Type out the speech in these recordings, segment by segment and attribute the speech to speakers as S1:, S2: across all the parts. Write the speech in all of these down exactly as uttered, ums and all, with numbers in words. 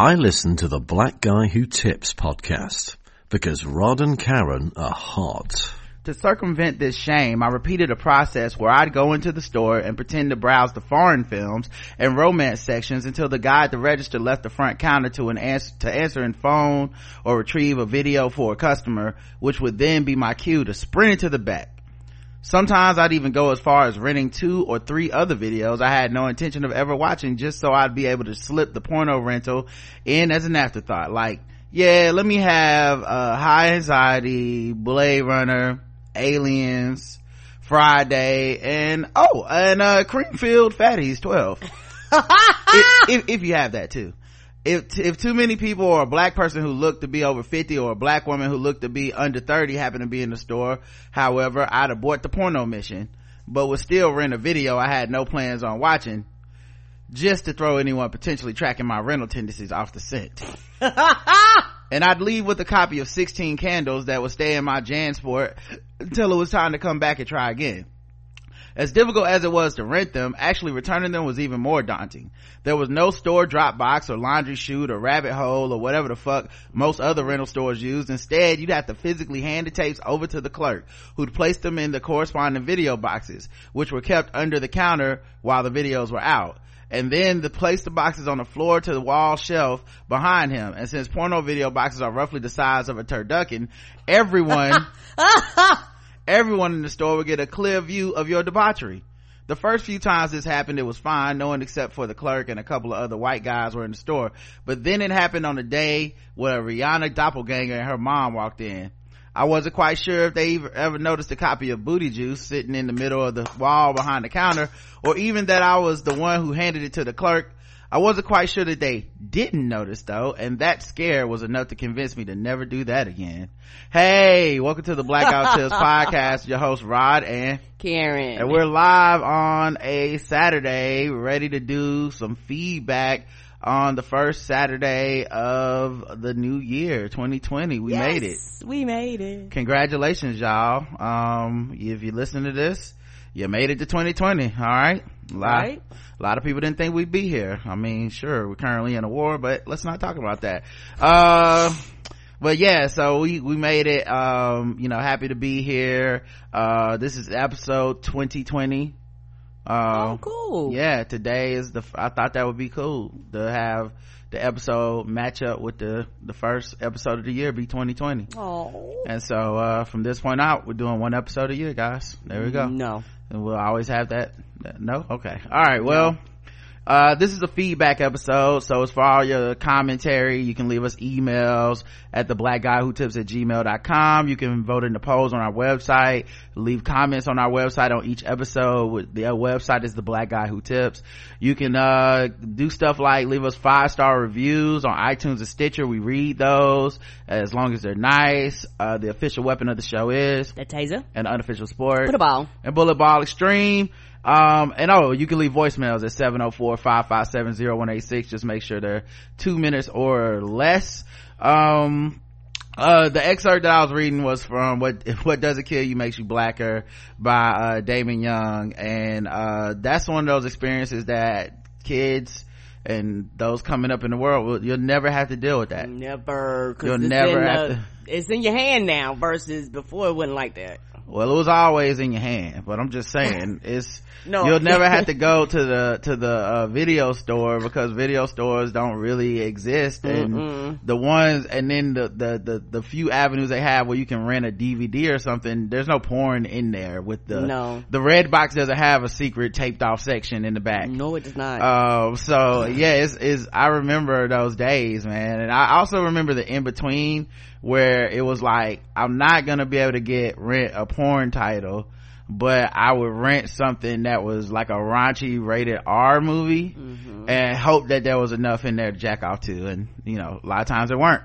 S1: I listen to the Black Guy Who Tips podcast because Rod and Karen are hot.
S2: To circumvent this shame, I repeated a process where I'd go into the store and pretend to browse the foreign films and romance sections until the guy at the register left the front counter to an answer, to answer in phone or retrieve a video for a customer, which would then be my cue to sprint into the back. Sometimes I'd even go as far as renting two or three other videos I had no intention of ever watching just so I'd be able to slip the porno rental in as an afterthought. Like, yeah, let me have uh, High Anxiety, Blade Runner, Aliens, Friday, and oh, and uh, Creamfield Fatties twelve. if, if, if you have that too. If, if too many people or a black person who looked to be over fifty or a black woman who looked to be under thirty happen to be in the store, however, I'd abort the porno mission, but would still rent a video I had no plans on watching just to throw anyone potentially tracking my rental tendencies off the scent. And I'd leave with a copy of sixteen Candles that would stay in my JanSport until it was time to come back and try again. As difficult as it was to rent them, actually returning them was even more daunting. There was no store drop box or laundry chute or rabbit hole or whatever the fuck most other rental stores used. Instead, you'd have to physically hand the tapes over to the clerk, who'd place them in the corresponding video boxes, which were kept under the counter while the videos were out. And then to place the boxes on the floor to the wall shelf behind him. And since porno video boxes are roughly the size of a turducken, everyone everyone in the store would get a clear view of your debauchery. The first few times this happened, it was fine. No one except for the clerk and a couple of other white guys were in the store. But then it happened on a day where Rihanna doppelganger and her mom walked in. I wasn't quite sure if they ever noticed a copy of Booty Juice sitting in the middle of the wall behind the counter, or even that I was the one who handed it to the clerk. I wasn't quite sure that they didn't notice though, and that scare was enough to convince me to never do that again. Hey, welcome to the Blackout Tips podcast. Your host Rod and
S3: Karen,
S2: and we're live on a Saturday, ready to do some feedback on the first Saturday of the new year twenty twenty. We
S3: yes,
S2: made it
S3: we made it.
S2: Congratulations, y'all. Um if you listen to this, you made it to twenty twenty. All right, a lot,
S3: right.
S2: A lot of people didn't think we'd be here. I mean, sure, we're currently in a war, but let's not talk about that. Uh but yeah, so we we made it. Um you know, happy to be here. Uh this is episode twenty twenty. Uh,
S3: oh, cool.
S2: Yeah, today is the, I thought that would be cool to have the episode match up with the, the first episode of the year be twenty twenty.
S3: Oh.
S2: And so, uh, from this point out, we're doing one episode a year, guys. There we go.
S3: No.
S2: And we'll always have that. No? Okay. All right. Well, no. Uh, this is a feedback episode, so it's for all your commentary. You can leave us emails at the black guy who tips at gmail dot com. You can vote in the polls on our website, leave comments on our website on each episode. The website is the Black Guy Who Tips. You can uh do stuff like leave us five star reviews on iTunes and Stitcher. We read those as long as they're nice. Uh the official weapon of the show is
S3: the taser,
S2: an unofficial sport,
S3: Bullet Ball,
S2: and Bullet Ball Extreme. Um and oh, you can leave voicemails at seven oh four, five five seven, oh one eight six. Just make sure they're two minutes or less. Um uh the excerpt that I was reading was from what what doesn't kill you makes you blacker by uh Damon Young, and uh that's one of those experiences that kids and those coming up in the world, you'll never have to deal with that.
S3: Never.
S2: You'll never have
S3: the,
S2: to.
S3: It's in your hand now versus before it wasn't like that.
S2: Well, it was always in your hand, but I'm just saying, it's,
S3: no.
S2: You'll never have to go to the, to the, uh, video store because video stores don't really exist. And
S3: Mm-mm.
S2: the ones, and then the, the, the, the few avenues they have where you can rent a D V D or something, there's no porn in there with the,
S3: no.
S2: The red box doesn't have a secret taped off section in the back.
S3: No, it does not.
S2: Um, uh, so yeah, it's, it's, I remember those days, man. And I also remember the in between where it was like, I'm not gonna be able to get rent a porn title, but I would rent something that was like a raunchy rated R movie, mm-hmm. and hope that there was enough in there to jack off to. And you know, a lot of times there weren't.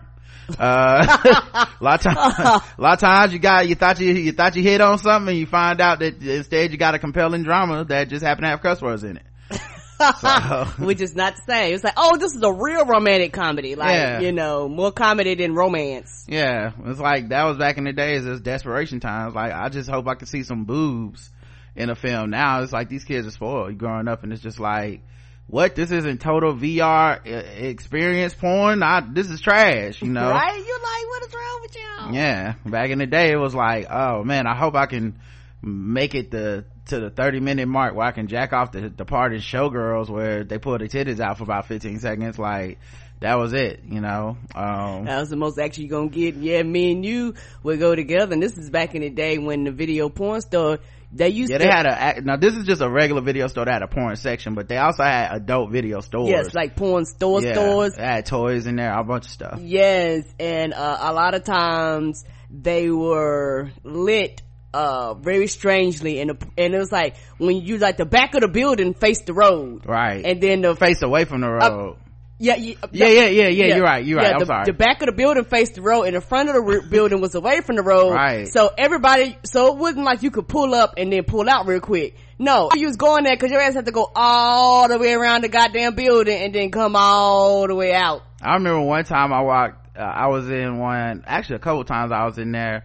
S2: Uh, a lot of times, a lot of times you got, you thought you, you thought you hit on something and you find out that instead you got a compelling drama that just happened to have cuss words in it. So.
S3: Which is not the same. It's like, oh, this is a real romantic comedy, like,
S2: yeah.
S3: you know, more comedy than romance.
S2: Yeah, it's like that was back in the days. It was desperation times. Like, I just hope I could see some boobs in a film. Now it's like these kids are spoiled growing up, and it's just like what, this isn't total V R experience porn? I, this is trash, you know?
S3: Right? You're like, what is wrong with y'all?
S2: Yeah. Back in the day, it was like, oh man, I hope I can make it the, to the thirty minute mark where I can jack off the, the part in Showgirls where they pull their titties out for about fifteen seconds. Like, that was it, you know? Um,
S3: that was the most action you gonna get. Yeah, me and you would go together, and this is back in the day when the video porn store, they used
S2: yeah,
S3: to.
S2: they had a, now this is just a regular video store that had a porn section, but they also had adult video stores.
S3: Yes, like porn store
S2: yeah,
S3: stores.
S2: They had toys in there, a bunch of stuff.
S3: Yes, and uh, a lot of times they were lit uh very strangely, and the, and it was like when you like the back of the building faced the road,
S2: right,
S3: and then the
S2: face away from the road.
S3: Uh, yeah, yeah,
S2: yeah, yeah, yeah, yeah, you're right, you're right.
S3: Yeah,
S2: I'm
S3: the,
S2: sorry.
S3: The back of the building faced the road, and the front of the re- building was away from the road.
S2: Right.
S3: So everybody, so it wasn't like you could pull up and then pull out real quick. No, you was going there because your ass had to go all the way around the goddamn building and then come all the way out.
S2: I remember one time I walked, uh, I was in one, actually a couple times I was in there,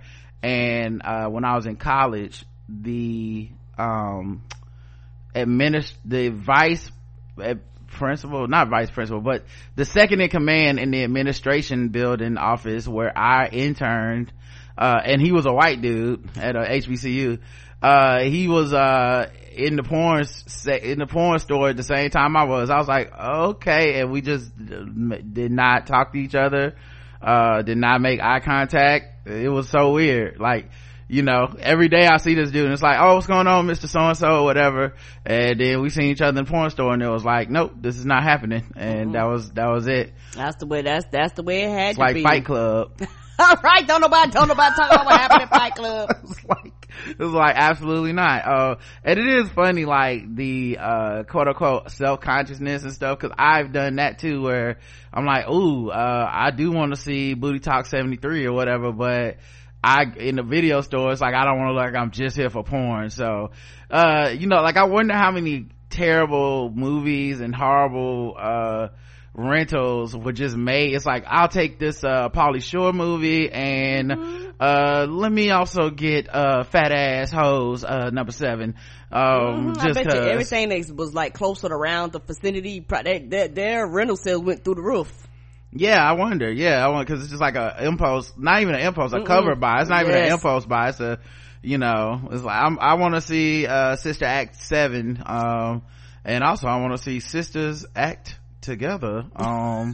S2: and uh when I was in college, the um administ the vice uh, principal, not vice principal, but the second in command in the administration building office where I interned, uh and he was a white dude at a H B C U. Uh he was uh in the porn in the porn store at the same time I was. I was like, okay, and we just did not talk to each other, uh did not make eye contact. It was so weird. Like, you know, every day I see this dude and it's like, oh, what's going on, Mister So-and-so, or whatever. And then we seen each other in the porn store and it was like, nope, this is not happening. And mm-hmm. that was, that was it.
S3: That's the way, that's, that's the way it had
S2: it's
S3: to
S2: like
S3: be.
S2: Fight Club.
S3: All right. Don't nobody, don't nobody talk about what happened in Fight Club.
S2: It's like, it was like, absolutely not. Uh, and it is funny, like the, uh, quote unquote self-consciousness and stuff, cause I've done that too, where I'm like, ooh, uh, I do want to see Booty Talk seventy-three or whatever, but I, in the video store, it's like, I don't want to look like I'm just here for porn. So, uh, you know, like I wonder how many terrible movies and horrible, uh, rentals were just made. It's like, I'll take this, uh, Pauly Shore movie and, mm-hmm. uh, let me also get, uh, Fat Ass Hoes, uh, number seven. Um,
S3: mm-hmm.
S2: just
S3: I bet
S2: cause.
S3: you everything that was like closer around the vicinity, their, their, their rental sales went through the roof.
S2: Yeah, I wonder. Yeah, I want, cause it's just like a impulse, not even an impulse, a Mm-mm. cover buy. It's not yes. even an impulse buy. It's a, you know, it's like, I'm, I want to see, uh, Sister Act seven. Um, and also I want to see Sisters Act together, um,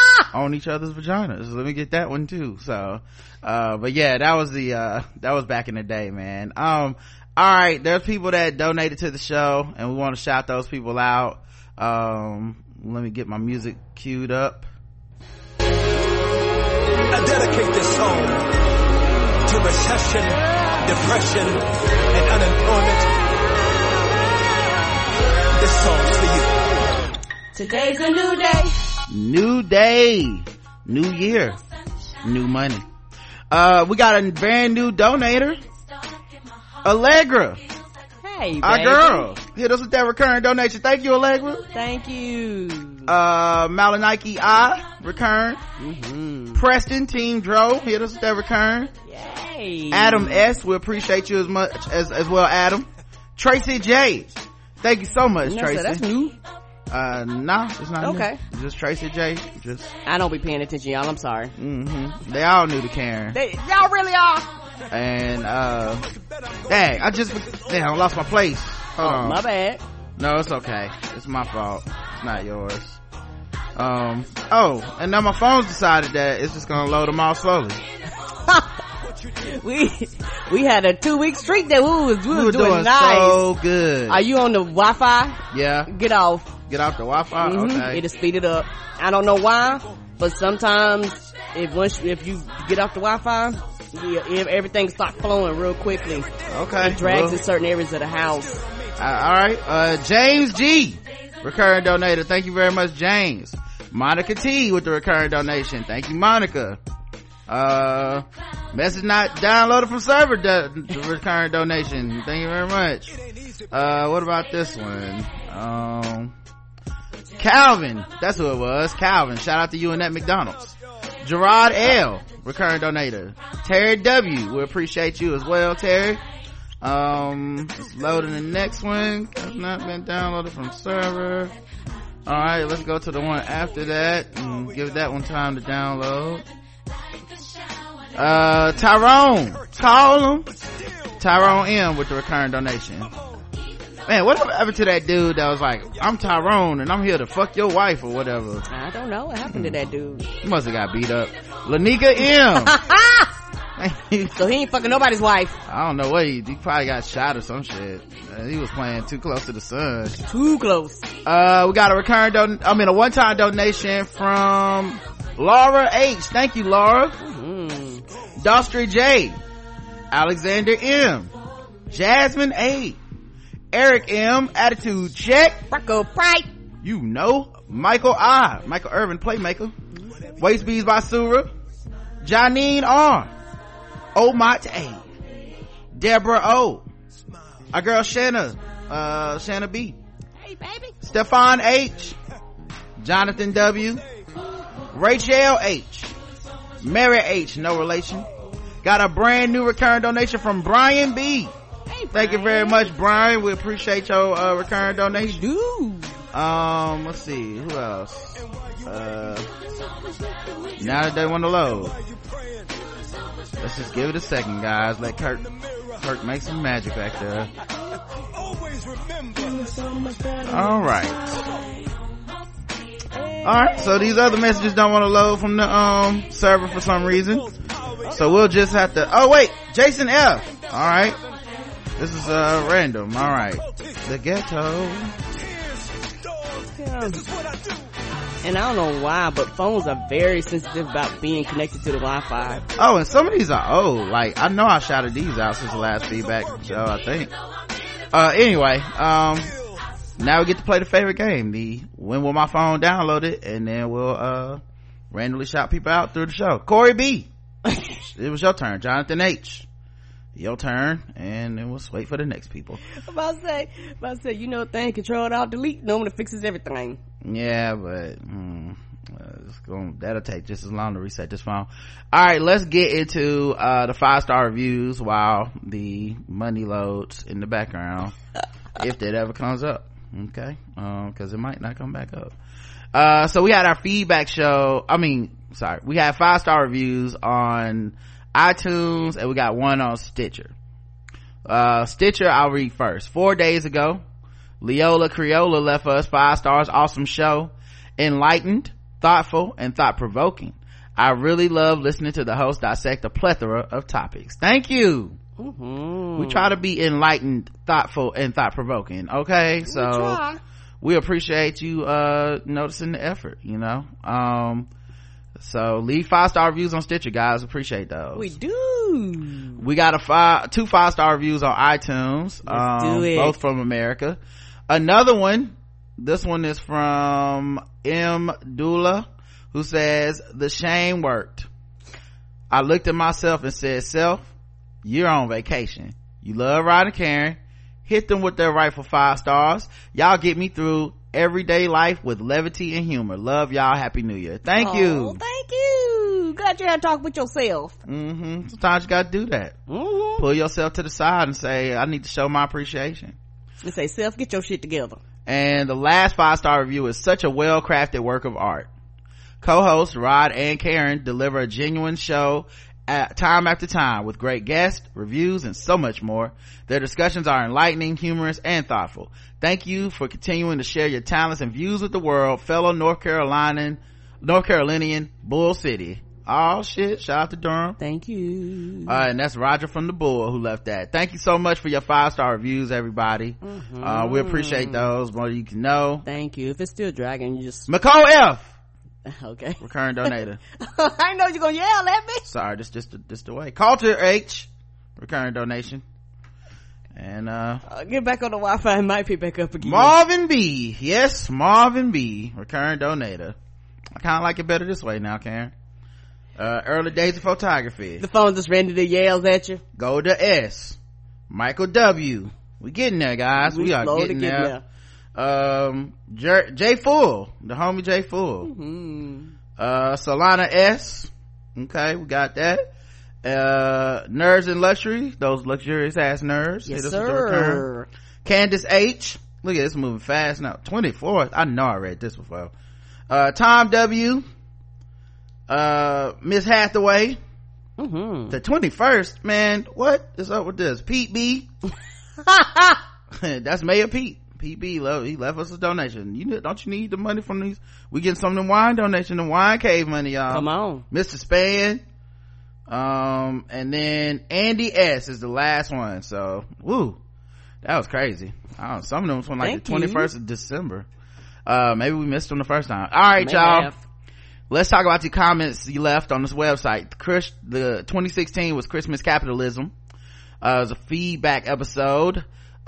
S2: on each other's vaginas. Let me get that one too. So, uh, but yeah, that was the, uh, that was back in the day, man. Um, all right. There's people that donated to the show and we want to shout those people out. Um, let me get my music queued up.
S4: I dedicate this song to recession, depression, and unemployment. This song's for you.
S3: Today's a new day.
S2: New day. New year. New money. Uh, we got a brand new donator. Allegra.
S3: Hey, baby.
S2: Our girl. Hit us with that recurring donation. Thank you, Allegra.
S3: Thank you.
S2: Uh, Malanike I, recurring.
S3: Mm-hmm.
S2: Preston, Team Dro, hit us with that recurring.
S3: Yay.
S2: Adam S, we appreciate you as much as, as well, Adam. Tracy J, thank you so much,
S3: no,
S2: Tracy.
S3: So that's new.
S2: Uh, no, it's not
S3: okay.
S2: new. Just Tracy J, just.
S3: I don't be paying attention, y'all. I'm sorry.
S2: Mm-hmm. They all new to Karen.
S3: They, y'all really are.
S2: And, uh, dang, I just, damn, I lost my place. Hold
S3: oh,
S2: on.
S3: my bad.
S2: No, it's okay. It's my fault. It's not yours. Um, oh, and now my phone's decided that it's just gonna load them all slowly.
S3: we we had a two week streak that we was we,
S2: we
S3: was
S2: were
S3: doing,
S2: doing
S3: nice.
S2: So good.
S3: Are you on the Wi-Fi?
S2: Yeah.
S3: Get off.
S2: Get off the Wi-Fi.
S3: Mm-hmm.
S2: Okay.
S3: It'll speed it up. I don't know why, but sometimes if once if you get off the Wi-Fi, yeah, everything starts flowing real quickly.
S2: Okay.
S3: It drags
S2: well,
S3: in certain areas of the house.
S2: Uh, all right. Uh, James G, recurring donator. Thank you very much, James. Monica T with the recurring donation. Thank you, Monica. Uh, message not downloaded from server. Do- the recurring donation. Thank you very much. Uh, what about this one? Um, Calvin. That's who it was. Calvin. Shout out to you and that McDonald's. Gerard L, recurring donator. Terry W, we appreciate you as well, Terry. Um, it's loading the next one. Has not been downloaded from server. All right, let's go to the one after that and give that one time to download. Uh, Tyrone, call him. Tyrone M with the recurring donation. Man, whatever happened to that dude that was like, I'm Tyrone and I'm here to fuck your wife or whatever?
S3: I don't know what happened to that dude.
S2: He must have got beat up. Lanika M.
S3: So he ain't fucking nobody's wife.
S2: I don't know what he, he probably got shot or some shit. Uh, he was playing too close to the sun.
S3: Too close.
S2: Uh, we got a recurring don, I mean a one-time donation from Laura H. Thank you, Laura. Mm-hmm. Dostry J. Alexander M. Jasmine A. Eric M. Attitude check.
S3: Rocco Pride.
S2: You know. Michael I. Michael Irvin Playmaker. Waste Bees by Sura. Janine R. Omot A. Deborah O. Our girl Shanna. Uh, Shanna B.
S3: Hey baby.
S2: Stefan H. Jonathan W. Rachel H. Mary H. No relation. Got a brand new recurring donation from Brian B.
S3: Hey,
S2: thank you very much, Brian. We appreciate your uh, recurring donation.
S3: Dude.
S2: Um, let's see, who else? Uh, now that they want to load, let's just give it a second, guys. Let Kirk, Kirk make some magic back there. All right. All right. So these other messages don't want to load from the um server for some reason. So we'll just have to. Oh wait, Jason F. All right. This is uh random. All right. The ghetto.
S3: Yeah. And I don't know why, but phones are very sensitive about being connected to the Wi-Fi.
S2: Oh, and some of these are old. Like, I know I shouted these out since the last feedback show, I think. Uh, anyway, um, now we get to play the favorite game, the when will my phone download it, and then we'll, uh, randomly shout people out through the show. Corey B. It was your turn. Jonathan H. Your turn, and then we'll wait for the next people.
S3: I'm about to say, I'm about to say, you know, thing, control, alt, delete, normally fixes everything.
S2: Yeah, but hmm, uh, it's going that'll take just as long to reset this phone. All right, let's get into uh the five star reviews while the money loads in the background, if that ever comes up. Okay, um, because it might not come back up. Uh, so we had our feedback show. I mean, sorry, we had five star reviews on iTunes, and we got one on Stitcher. Uh, Stitcher, I'll read first. Four days ago, Leola Creola left us five stars. Awesome show. Enlightened, thoughtful, and thought-provoking. I really love listening to the host dissect a plethora of topics. Thank you. Mm-hmm. We try to be enlightened, thoughtful, and thought-provoking. Okay, so we, we appreciate you uh noticing the effort, you know. Um so leave five star reviews on Stitcher, guys. Appreciate those.
S3: We do.
S2: We got a five two five star reviews on iTunes.
S3: Let's
S2: um
S3: do it.
S2: Both from America. Another one, this one is from M Dula, who says, the shame worked. I looked at myself and said, self, you're on vacation. You love Rod and Karen. Hit them with their rightful five stars. Y'all get me through everyday life with levity and humor. Love y'all. Happy New Year. Thank
S3: oh,
S2: you.
S3: Thank you. Glad you had to talk with yourself.
S2: Mm-hmm. Sometimes you gotta do that.
S3: Mm-hmm.
S2: Pull yourself to the side and say, I need to show my appreciation.
S3: And say, self, get your shit together.
S2: And the last five star review is such a well crafted work of art. Co-hosts Rod and Karen deliver a genuine show at time after time with great guests, reviews, and so much more. Their discussions are enlightening, humorous, and thoughtful. Thank you for continuing to share your talents and views with the world, fellow North Carolinian, North Carolinian Bull City. Oh shit, shout out to Durham.
S3: Thank you.
S2: Uh, and that's Roger from the Bull who left that. Thank you so much for your five star reviews, everybody. Mm-hmm. Uh, we appreciate those more than you can know.
S3: Thank you. If it's still dragging, you just
S2: McCall F.
S3: Okay.
S2: Recurring donator.
S3: I know you're gonna yell at me.
S2: Sorry, just just just the way. Culture H. Recurring donation. And uh
S3: I'll get back on the Wi-Fi and might pick back up again.
S2: Marvin B. Yes, Marvin B. Recurring donator. I kind of like it better this way now, Karen. Uh early days of photography.
S3: The phone just ran to the yells at you.
S2: Go to S. Michael W. We getting there, guys. We, we are getting there. there. Um J, J Full, the homie J Full. Mm-hmm. Uh Solana S. Okay, we got that. Uh Nerds and Luxury, those luxurious ass nerds.
S3: Yes, sir.
S2: Candace H. Look at this moving fast now. twenty-fourth. I know I read this before. Uh, Tom W. Uh, Miss Hathaway. Mm-hmm. The twenty-first, man, what is up with this? Pete B. That's Mayor Pete. Pete B. Love, he left us a donation. You don't you need the money from these? We getting some of them wine donation, the wine cave money, y'all.
S3: Come on.
S2: Mister Span. Um, and then Andy S. is the last one. So, woo. That was crazy. I don't know, some of them was from like
S3: Thank
S2: the twenty-first
S3: you.
S2: of December. Uh, maybe we missed them the first time. All right,
S3: May
S2: y'all.
S3: have.
S2: Let's talk about the comments you left on this website. Chris, the twenty sixteen was Christmas Capitalism. Uh, it was a feedback episode.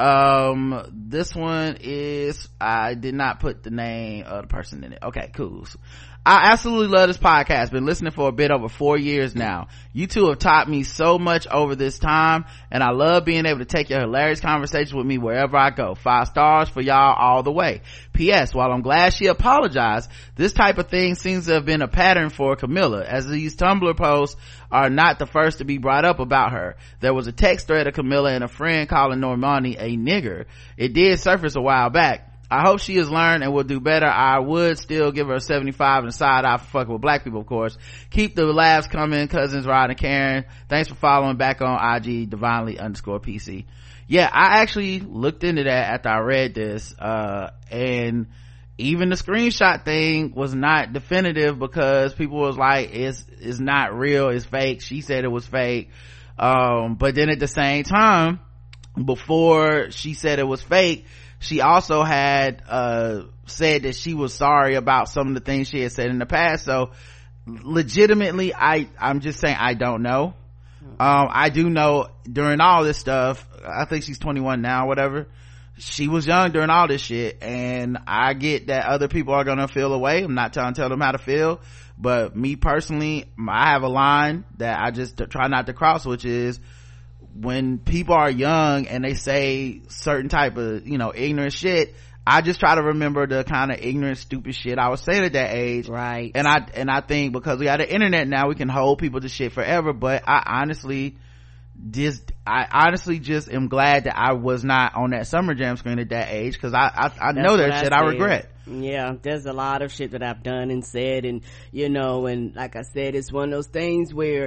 S2: Um, this one is, I did not put the name of the person in it. Okay, cool. I absolutely love this podcast. Been listening for a bit over four years now. You two have taught me so much over this time, and I love being able to take your hilarious conversations with me wherever I go. Five stars for y'all all the way. P S. While I'm glad she apologized, this type of thing seems to have been a pattern for Camilla, as these Tumblr posts are not the first to be brought up about her. There was a text thread of Camilla and a friend calling Normani a nigger. It did surface a while back. I hope she has learned and will do better. I would still give her a seventy-five and a side eye for fucking with black people, of course. Keep the laughs coming, cousins Rod and Karen. Thanks for following back on I G, divinely underscore P C. Yeah, I actually looked into that after I read this, uh, and even the screenshot thing was not definitive because people was like, it's, it's not real, it's fake. She said it was fake. Um, but then at the same time, before she said it was fake, she also had uh said that she was sorry about some of the things she had said in the past. So legitimately, i i'm just saying I don't know. um I do know during all this stuff, I think she's twenty-one now, whatever, she was young during all this shit, and I get that other people are gonna feel away. I'm not trying to tell them how to feel, but me personally, I have a line that I just try not to cross, which is when people are young and they say certain type of, you know, ignorant shit, I just try to remember the kind of ignorant, stupid shit I was saying at that age.
S3: Right.
S2: And I, and I think because we got the internet now, we can hold people to shit forever. But I honestly just, I honestly just am glad that I was not on that Summer Jam screen at that age. Cause I, I, I know that shit I, I regret.
S3: Yeah, there's a lot of shit that I've done and said, and, you know, and like I said, it's one of those things where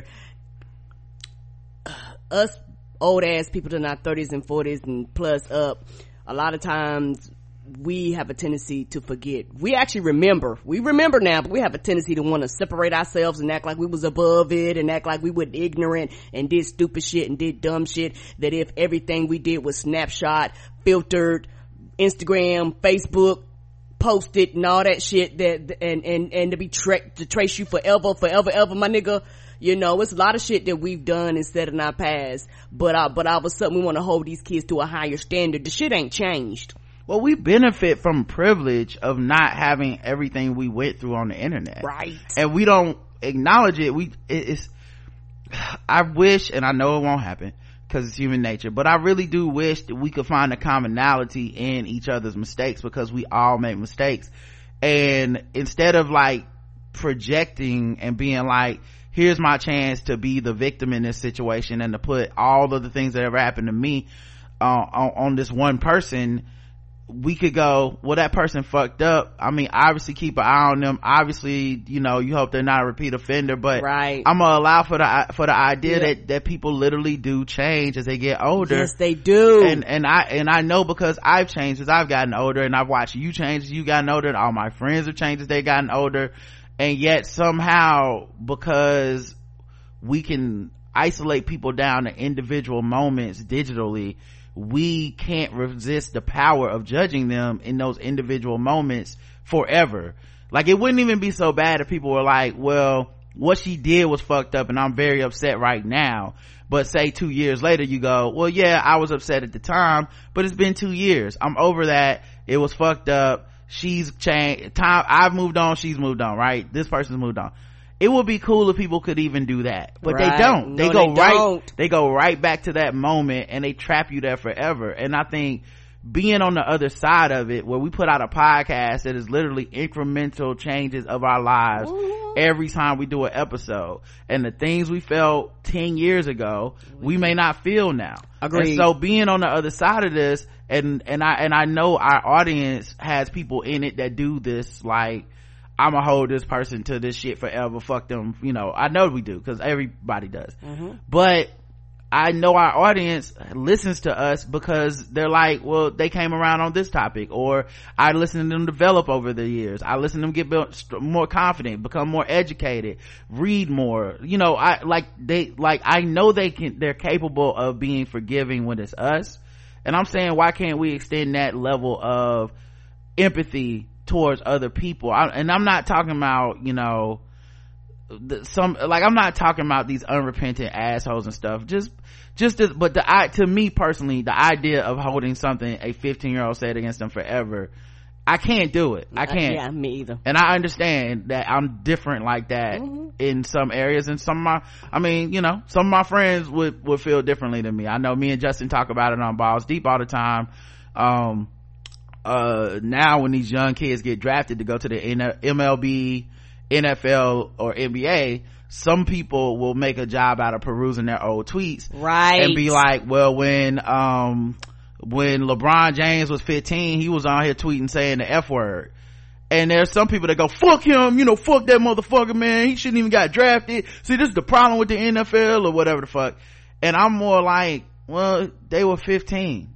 S3: uh, us old ass people in our thirties and forties and plus up, a lot of times we have a tendency to forget. We actually remember. We remember now, but we have a tendency to want to separate ourselves and act like we was above it and act like we were ignorant and did stupid shit and did dumb shit, that if everything we did was snapshot, filtered, Instagram, Facebook, posted and all that shit, that and and and to be tra- to trace you forever, forever, ever, my nigga. You know, it's a lot of shit that we've done and said in our past, but uh, but all of a sudden we want to hold these kids to a higher standard. The shit ain't changed.
S2: Well, we benefit from privilege of not having everything we went through on the internet,
S3: right? And
S2: we don't acknowledge it. We it, it's I wish, and I know it won't happen because it's human nature, but I really do wish that we could find a commonality in each other's mistakes, because we all make mistakes. And instead of like projecting and being like, here's my chance to be the victim in this situation and to put all of the things that ever happened to me uh, on, on this one person, we could go, well, that person fucked up. I mean, obviously keep an eye on them. Obviously, you know, you hope they're not a repeat offender, but
S3: right.
S2: I'm gonna allow for the for the idea yeah. that that people literally do change as they get older.
S3: Yes, they do.
S2: And and I and I know because I've changed as I've gotten older, and I've watched you change as you gotten older, and all my friends have changed as they gotten older. And yet somehow, because we can isolate people down to individual moments digitally, we can't resist the power of judging them in those individual moments forever. Like, it wouldn't even be so bad if people were like, well, what she did was fucked up and I'm very upset right now. But say two years later you go, well, yeah, I was upset at the time, but it's been two years. I'm over that. It was fucked up. She's changed. Time, I've moved on. She's moved on, right? This person's moved on. It would be cool if people could even do that, but
S3: right.
S2: they don't. They
S3: no,
S2: go
S3: they
S2: right,
S3: don't.
S2: they go right back to that moment and they trap you there forever. And I think being on the other side of it, where we put out a podcast that is literally incremental changes of our lives mm-hmm. every time we do an episode, and the things we felt ten years ago we may not feel now.
S3: Agreed.
S2: And so being on the other side of this, and and i and i know our audience has people in it that do this, like, I'm gonna hold this person to this shit forever, fuck them, you know. I know we do, because everybody does. Mm-hmm. But I know our audience listens to us because they're like, well, they came around on this topic, or I listen to them develop over the years. I listen to them get built, more confident, become more educated, read more. You know, I like they like I know they can. They're capable of being forgiving when it's us, and I'm saying, why can't we extend that level of empathy towards other people? I, and I'm not talking about, you know, the, some like I'm not talking about these unrepentant assholes and stuff. Just just to, but the I to me personally, the idea of holding something a fifteen year old said against them forever, I can't do it. I can't.
S3: Uh, yeah, me either.
S2: And I understand that I'm different like that mm-hmm. in some areas, and some of my I mean, you know, some of my friends would would feel differently than me. I know me and Justin talk about it on Balls Deep all the time. Um uh now when these young kids get drafted to go to the M L B, N F L, or N B A, some people will make a job out of perusing their old tweets,
S3: right,
S2: and be like, well, when um when LeBron James was fifteen, he was on here tweeting saying the F word. And there's some people that go, fuck him, you know, fuck that motherfucker, man, he shouldn't even got drafted. See, this is the problem with the N F L, or whatever the fuck. And I'm more like, well, they were fifteen.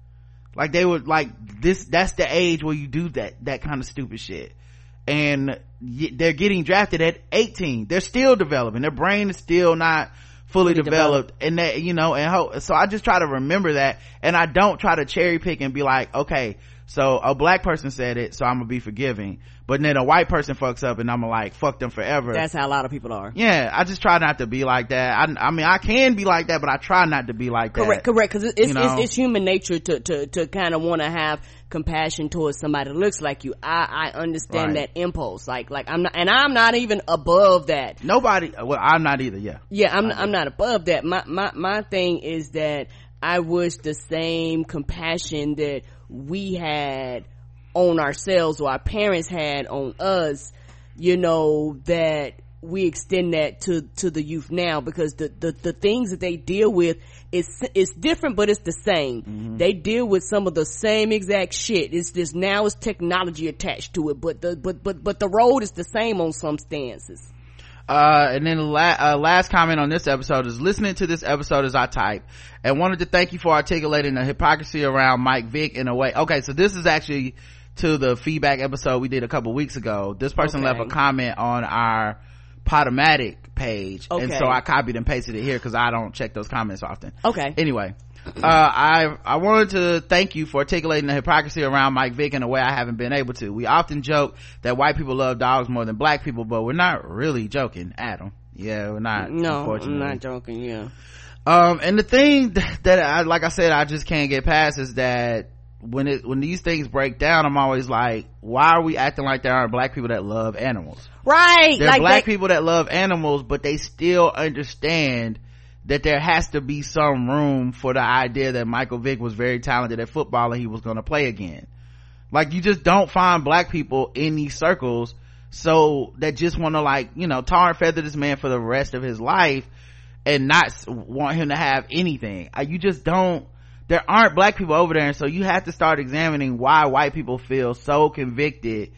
S2: Like, they were like, this, that's the age where you do that, that kind of stupid shit. And they're getting drafted at eighteen. They're still developing. Their brain is still not fully, fully developed. developed. And that, you know, and ho- so I just try to remember that. And I don't try to cherry pick and be like, okay, so a black person said it, so I'm gonna be forgiving. But then a white person fucks up and I'm gonna like, fuck them forever.
S3: That's how a lot of people are.
S2: Yeah, I just try not to be like that. I, I mean, I can be like that, but I try not to be like that.
S3: Correct, correct. Cause it's,
S2: you know?
S3: it's, it's human nature to, to, to kind of want to have compassion towards somebody that looks like you. I, I understand right. that impulse. Like, like I'm not, and I'm not even above that.
S2: Nobody, well, I'm not either, yeah.
S3: Yeah, I'm, I'm not above that. My, my, my thing is that I wish the same compassion that we had on ourselves, or our parents had on us, you know, that we extend that to to the youth now, because the the, the things that they deal with is it's different, but it's the same. Mm-hmm. They deal with some of the same exact shit. It's just now it's technology attached to it, but the but but but the road is the same on some stances.
S2: Uh, and then la- uh, last comment on this episode is, listening to this episode as I type, and wanted to thank you for articulating the hypocrisy around Mike Vick in a way. Okay, so this is actually to the feedback episode we did a couple weeks ago. This person okay. left a comment on our Podomatic page, okay. and so I copied and pasted it here because I don't check those comments often.
S3: Okay.
S2: Anyway, uh, I I wanted to thank you for articulating the hypocrisy around Mike Vick in a way I haven't been able to. We often joke that white people love dogs more than black people, but we're not really joking, Adam. Yeah, we're not.
S3: No, I'm not joking. Yeah.
S2: Um, and the thing that I, like I said, I just can't get past is that when it when these things break down, I'm always like, why are we acting like there aren't black people that love animals?
S3: Right.
S2: There are
S3: like
S2: black
S3: they-
S2: people that love animals, but they still understand that there has to be some room for the idea that Michael Vick was very talented at football and he was going to play again. Like, you just don't find black people in these circles, so that just want to, like, you know, tar and feather this man for the rest of his life and not want him to have anything. You just don't. There aren't black people over there, and so you have to start examining why white people feel so convicted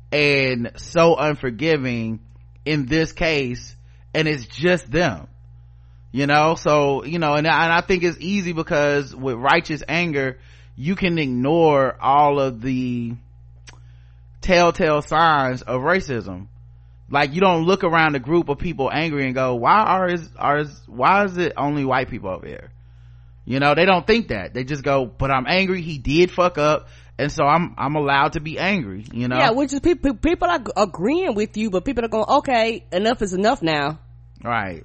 S2: and so unforgiving in this case, and it's just them, you know. So, you know, and I, and I think it's easy because with righteous anger you can ignore all of the telltale signs of racism. Like, you don't look around a group of people angry and go, why are is are is, why is it only white people over here? You know, they don't think that. They just go, but I'm angry, he did fuck up, and so i'm i'm allowed to be angry, you know.
S3: Yeah, which is people people are agreeing with you, but people are going, okay, enough is enough now.
S2: Right.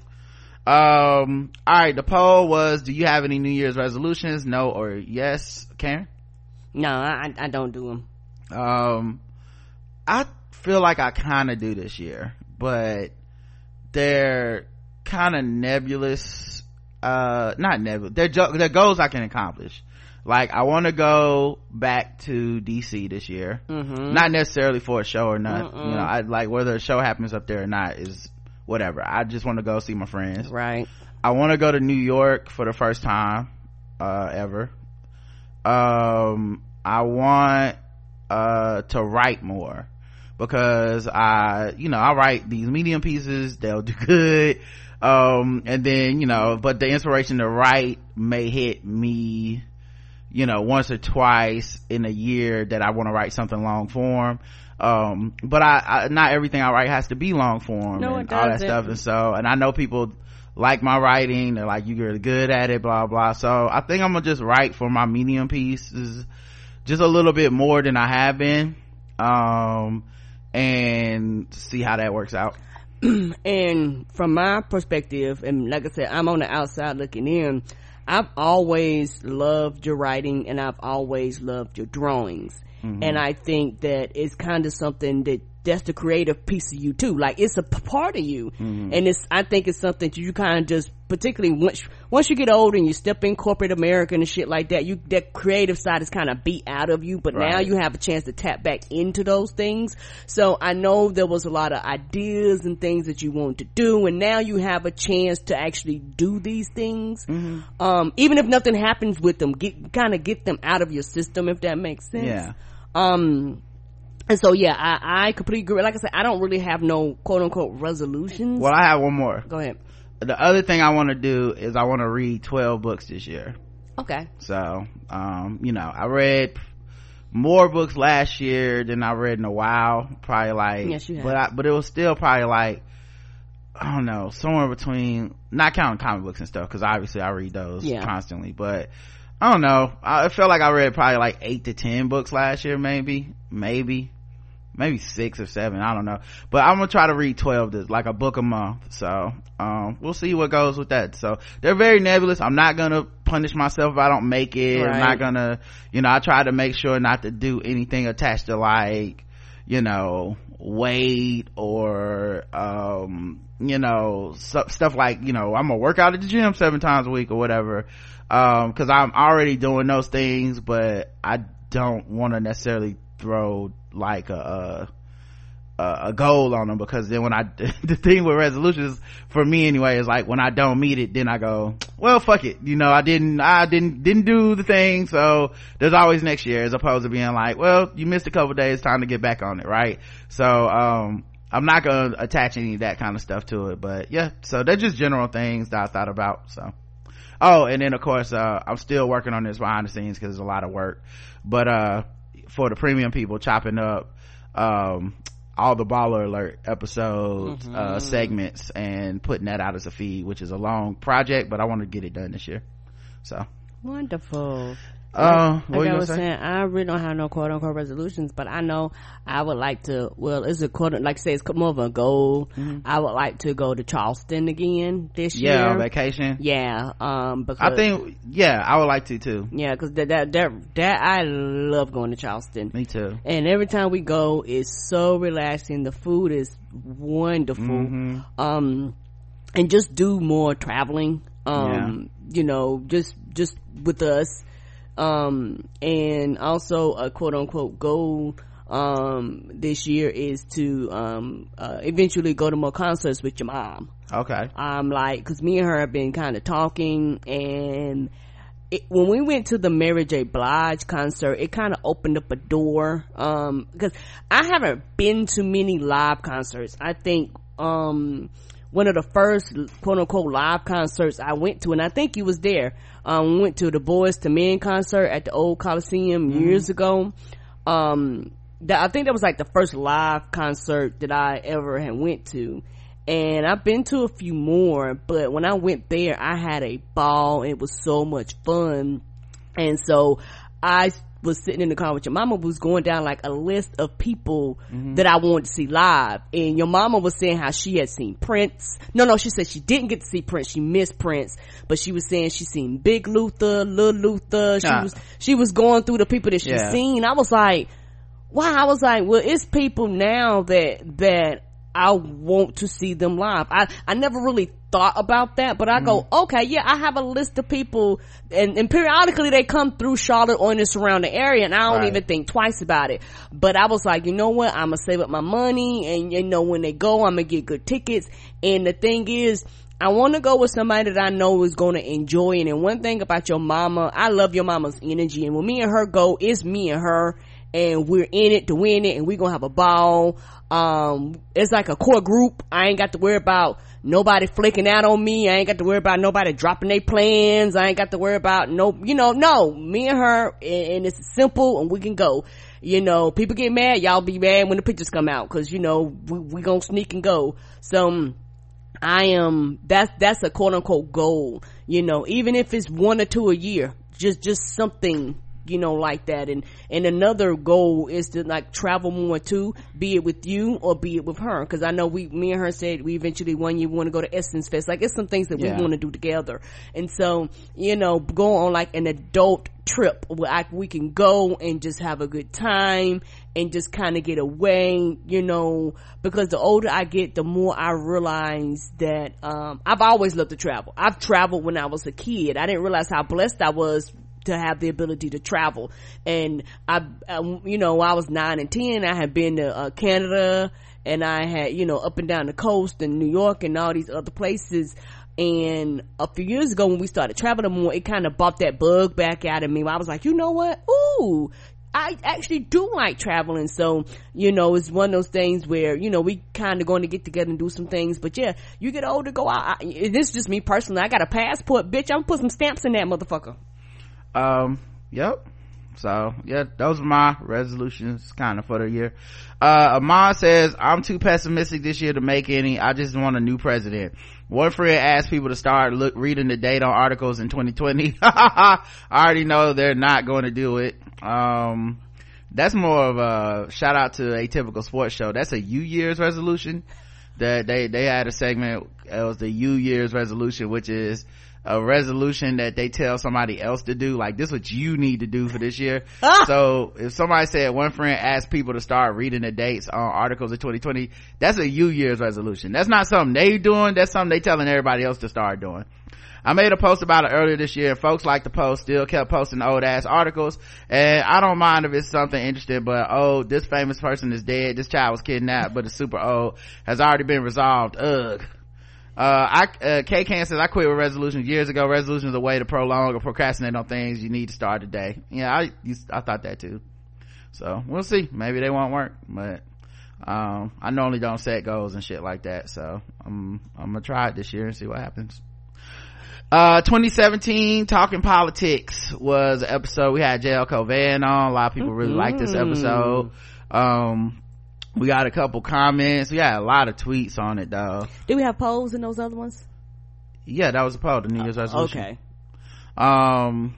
S2: Um all right, the poll was, do you have any New Year's resolutions? No or yes, Karen?
S3: No, i i don't do them.
S2: um I feel like I kind of do this year, but they're kind of nebulous. Uh not nebulous, they're jo- they're goals I can accomplish. like I want to go back to D C this year. Mm-hmm. Not necessarily for a show or not. Mm-mm. You know, I like whether a show happens up there or not is whatever. I just want to go see my friends.
S3: Right.
S2: I want to go to New York for the first time uh ever. Um, I want uh to write more, because I, you know, I write these medium pieces, they'll do good. Um, and then, you know, but the inspiration to write may hit me, you know, once or twice in a year that I want to write something long form. Um, but I, I, not everything I write has to be long form
S3: no,
S2: and all that stuff. And so, and I know people like my writing, they're like, you're good at it, blah, blah. So I think I'm gonna just write for my medium pieces just a little bit more than I have been. Um, and see how that works out.
S3: And from my perspective, and like I said, I'm on the outside looking in, I've always loved your writing and I've always loved your drawings. Mm-hmm. And I think that it's kind of something that that's the creative piece of you too. Like it's a p- part of you. Mm-hmm. And it's, I think it's something that you kind of just, particularly once, once you get older and you step in corporate America and shit like that, you, that creative side is kind of beat out of you, but right. now you have a chance to tap back into those things. So I know there was a lot of ideas and things that you wanted to do, and now you have a chance to actually do these things. Mm-hmm. Um, even if nothing happens with them, get, kind of get them out of your system, if that makes sense.
S2: Yeah.
S3: Um, and so yeah, I, I completely agree. Like I said, I don't really have no quote unquote resolutions.
S2: Well, I have one more.
S3: Go ahead.
S2: The other thing I want to do is I want to read twelve books this year.
S3: Okay.
S2: So, um, you know, I read more books last year than I read in a while. Probably like,
S3: yes, you have.
S2: but I, but it was still probably like, I don't know, somewhere between, not counting comic books and stuff, because obviously I read those yeah. constantly, but I don't know. I felt like I read probably like eight to ten books last year, maybe, maybe, maybe six or seven. I don't know. But I'm gonna try to read twelve, this, like a book a month. So, um, we'll see what goes with that. So they're very nebulous. I'm not gonna punish myself if I don't make it. Right. I'm not gonna, you know, I try to make sure not to do anything attached to like, you know, weight or, um, you know, stuff like, you know, I'm gonna work out at the gym seven times a week or whatever. Um, cause I'm already doing those things, but I don't want to necessarily throw like a, a, a goal on them, because then when I, the thing with resolutions for me anyway is like when I don't meet it, then I go, well, fuck it. You know, I didn't, I didn't, didn't do the thing. So there's always next year, as opposed to being like, well, you missed a couple days, time to get back on it. Right. So, um, I'm not gonna attach any of that kind of stuff to it, but yeah, so they're just general things that I thought about. So, oh, and then of course, uh, I'm still working on this behind the scenes because it's a lot of work, but, uh, for the premium people, chopping up, um, all the Baller Alert episodes, mm-hmm. uh, segments, and putting that out as a feed, which is a long project, but I want to get it done this year. So.
S3: Wonderful.
S2: Uh,
S3: like like I was say? saying, I really don't have no quote unquote resolutions, but I know I would like to, well, it's a quote, like I say, it's more of a goal. Mm-hmm. I would like to go to Charleston again this
S2: yeah,
S3: year.
S2: Yeah, vacation.
S3: Yeah, um, because.
S2: I think, yeah, I would like to too.
S3: Yeah, cause that, that, that, that, I love going to Charleston.
S2: Me too.
S3: And every time we go, it's so relaxing. The food is wonderful. Mm-hmm. Um, and just do more traveling. Um, yeah. you know, just, just with us. Um, and also a quote unquote goal, um, this year is to, um, uh, eventually go to more concerts with your mom.
S2: Okay.
S3: Um, like, cause me and her have been kind of talking, and it, when we went to the Mary J. Blige concert, it kind of opened up a door, um, because I haven't been to many live concerts. I think, um, one of the first quote unquote live concerts I went to, and I think you was there, um, we went to the Boys to Men concert at the old Coliseum mm-hmm. years ago. Um, that, I think that was like the first live concert that I ever had went to. And I've been to a few more, but when I went there, I had a ball. It was so much fun. And so I was sitting in the car with your mama, was going down like a list of people mm-hmm. that I wanted to see live, and your mama was saying how she had seen Prince. No, no, she said she didn't get to see Prince. She missed Prince, but she was saying she seen Big Luther, Lil Luther. She nah. was she was going through the people that she yeah. seen. I was like, wow. I was like, well, it's people now that that I want to see them live. I, I never really thought about that, but I mm. go, okay, yeah, I have a list of people, and, and periodically they come through Charlotte or in the surrounding area, and I don't right. even think twice about it. But I was like, you know what, I'm gonna save up my money, and you know, when they go, I'm gonna get good tickets. And the thing is, I want to go with somebody that I know is going to enjoy it. And one thing about your mama, I love your mama's energy, and when me and her go, it's me and her, and we're in it to win it, and we're gonna have a ball. Um, it's like a core group. I ain't got to worry about nobody flicking out on me. I ain't got to worry about nobody dropping their plans. I ain't got to worry about no, you know, no, me and her, and, and it's simple, and we can go. You know, people get mad, y'all be mad when the pictures come out, cause you know, we, we gonna sneak and go. So, I am, that's, that's a quote unquote goal, you know, even if it's one or two a year, just, just something, you know, like that. And and another goal is to like travel more too, be it with you or be it with her, because I know we me and her said we eventually one year want to go to Essence Fest. Like, it's some things that yeah. we want to do together. And so, you know, go on like an adult trip where I, we can go and just have a good time and just kind of get away, you know, because the older I get, the more I realize that um I've always loved to travel. I've traveled when I was a kid. I didn't realize how blessed I was to have the ability to travel. And I, um, you know, I was nine and ten, I had been to uh, Canada, and I had, you know, up and down the coast and New York and all these other places. And a few years ago when we started traveling more, it kind of brought that bug back out of me. I was like, you know what, ooh, I actually do like traveling. So, you know, it's one of those things where, you know, we kind of going to get together and do some things. But yeah, you get older, go out. I, this is just me personally. I got a passport, bitch. I'm gonna put some stamps in that motherfucker.
S2: Um, yep. So, yeah, those are my resolutions kind of for the year. Uh, Amon says, I'm too pessimistic this year to make any. I just want a new president. One friend asked people to start look, reading the date on articles in twenty twenty. I already know they're not going to do it. Um, that's more of a shout out to Atypical Sports Show. That's a U Year's resolution. That they, they had a segment. It was the U Year's resolution, which is a resolution that they tell somebody else to do, like, this is what you need to do for this year. Ah! So if somebody said, one friend asked people to start reading the dates on articles of twenty twenty, that's a New Year's resolution. That's not something they doing, that's something they telling everybody else to start doing. I made a post about it earlier this year, and folks like the post, still kept posting old ass articles, and I don't mind if it's something interesting, but oh, this famous person is dead, this child was kidnapped but it's super old, has already been resolved. Ugh. Uh, I, uh, K Can says, I quit with resolutions years ago. Resolutions are a way to prolong or procrastinate on things you need to start today. Yeah, I, I thought that too. So, we'll see. Maybe they won't work, but, um, I normally don't set goals and shit like that, so I'm, I'm gonna try it this year and see what happens. Uh, twenty seventeen, Talking Politics was an episode. We had J L Covan on. A lot of people really mm-hmm. liked this episode. Um, we got a couple comments. We had a lot of tweets on it though.
S3: Did we have polls in those other ones?
S2: Yeah, that was a poll, the New Year's resolution.
S3: Okay.
S2: Um,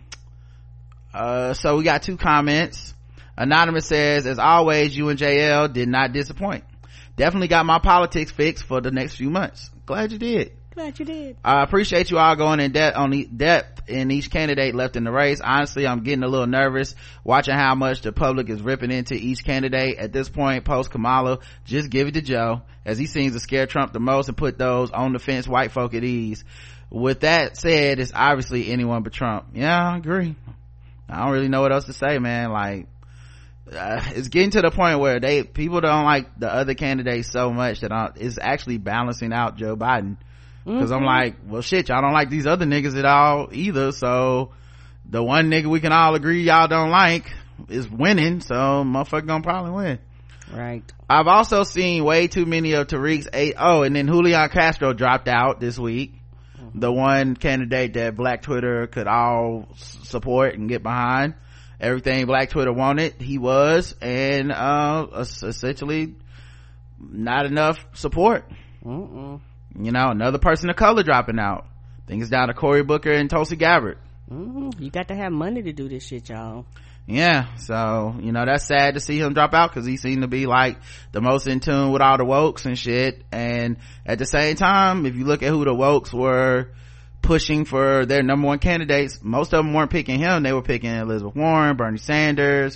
S2: uh, so we got two comments. Anonymous says, as always, you and J L did not disappoint. Definitely got my politics fixed for the next few months. Glad you did.
S3: Glad you did.
S2: I appreciate you all going in depth on the depth in each candidate left in the race. Honestly, I'm getting a little nervous watching how much the public is ripping into each candidate. At this point, post Kamala, just give it to Joe, as he seems to scare Trump the most and put those on the fence white folk at ease. With that said, it's obviously anyone but Trump. Yeah, I agree. I don't really know what else to say, man. Like, uh, it's getting to the point where they people don't like the other candidates so much that I, it's actually balancing out Joe Biden. Because mm-hmm. I'm like, well shit, y'all don't like these other niggas at all either, so the one nigga we can all agree y'all don't like is winning, so motherfucker gonna probably win.
S3: Right.
S2: I've also seen way too many of Tariq's eight oh and then Julian Castro dropped out this week. Mm-hmm. The one candidate that Black Twitter could all s- support and get behind. Everything Black Twitter wanted, he was, and uh essentially not enough support.
S3: Mm-mm.
S2: You know, another person of color dropping out. I think it's down to Cory Booker and Tulsi Gabbard.
S3: Mm-hmm. You got to have money to do this shit, y'all.
S2: Yeah, so, you know, that's sad to see him drop out, because he seemed to be like the most in tune with all the wokes and shit. And at the same time, if you look at who the wokes were pushing for their number one candidates, most of them weren't picking him. They were picking Elizabeth Warren, Bernie Sanders,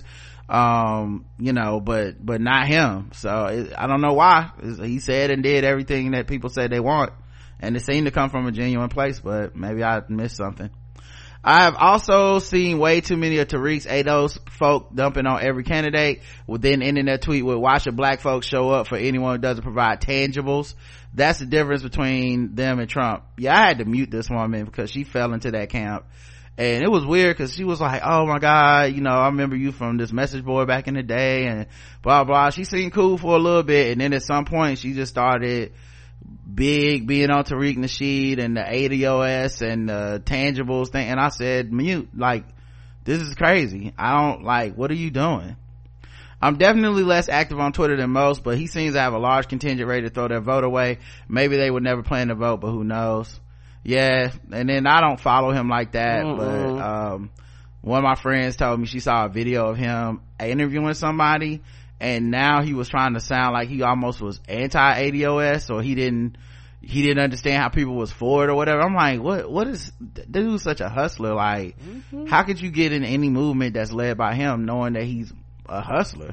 S2: um you know, but but not him. So it, I don't know why. He said and did everything that people said they want, and it seemed to come from a genuine place, but maybe I missed something. I have also seen way too many of Tariq's A D O S folk dumping on every candidate, with then ending their tweet with, why should black folks show up for anyone who doesn't provide tangibles? That's the difference between them and Trump. Yeah, I had to mute this woman because she fell into that camp. And it was weird because she was like, oh my God, you know, I remember you from this message board back in the day and blah, blah. She seemed cool for a little bit. And then at some point she just started big being on Tariq Nasheed and the A D O S and the tangibles thing. And I said, mute, like, this is crazy. I don't like, what are you doing? I'm definitely less active on Twitter than most, but he seems to have a large contingent ready to throw their vote away. Maybe they would never plan to vote, but who knows? Yeah, and then I don't follow him like that. Mm-mm. But um one of my friends told me she saw a video of him interviewing somebody, and now he was trying to sound like he almost was anti-A D O S, or he didn't he didn't understand how people was for it or whatever. I'm like, what what is dude's such a hustler? Like, mm-hmm. How could you get in any movement that's led by him knowing that he's a hustler?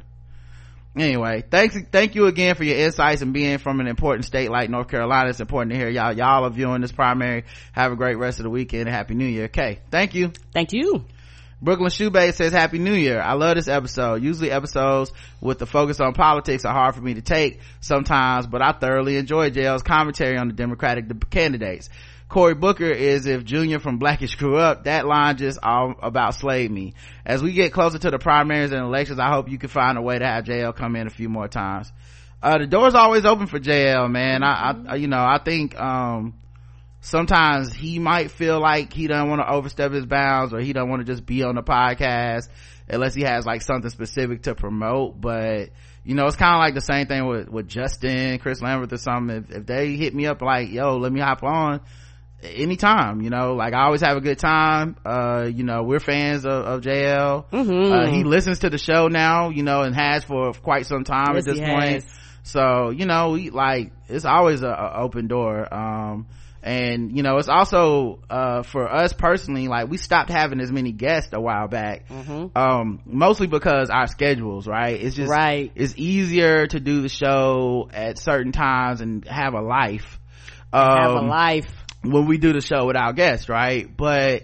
S2: Anyway, thanks thank you again for your insights, and being from an important state like North Carolina, it's important to hear y'all y'all are viewing this primary. Have a great rest of the weekend and happy new year. Okay, thank you.
S3: Thank you.
S2: Brooklyn Shoebase says, happy new year. I love this episode. Usually episodes with the focus on politics are hard for me to take sometimes, but I thoroughly enjoy J L's commentary on the Democratic candidates. Cory Booker is if Junior from Blackish grew up. That line just all about slayed me. As we get closer to the primaries and elections, I hope you can find a way to have J L come in a few more times. Uh, the door's always open for J L, man. I, I, you know, I think, um, sometimes he might feel like he doesn't want to overstep his bounds, or he don't want to just be on the podcast unless he has like something specific to promote. But, you know, it's kind of like the same thing with, with Justin, Chris Lambert or something. If, if they hit me up like, yo, let me hop on, anytime, you know, like I always have a good time. Uh, you know, we're fans of, of J L. Mm-hmm. Uh, he listens to the show now, you know, and has for quite some time yes, at this point. So, you know, we like, it's always a, a open door. Um, and you know, it's also, uh, for us personally, like we stopped having as many guests a while back. Mm-hmm. Um, mostly because our schedules, right? It's just,
S3: right.
S2: It's easier to do the show at certain times and have a life.
S3: Um, have a life.
S2: When we do the show without guests, right? But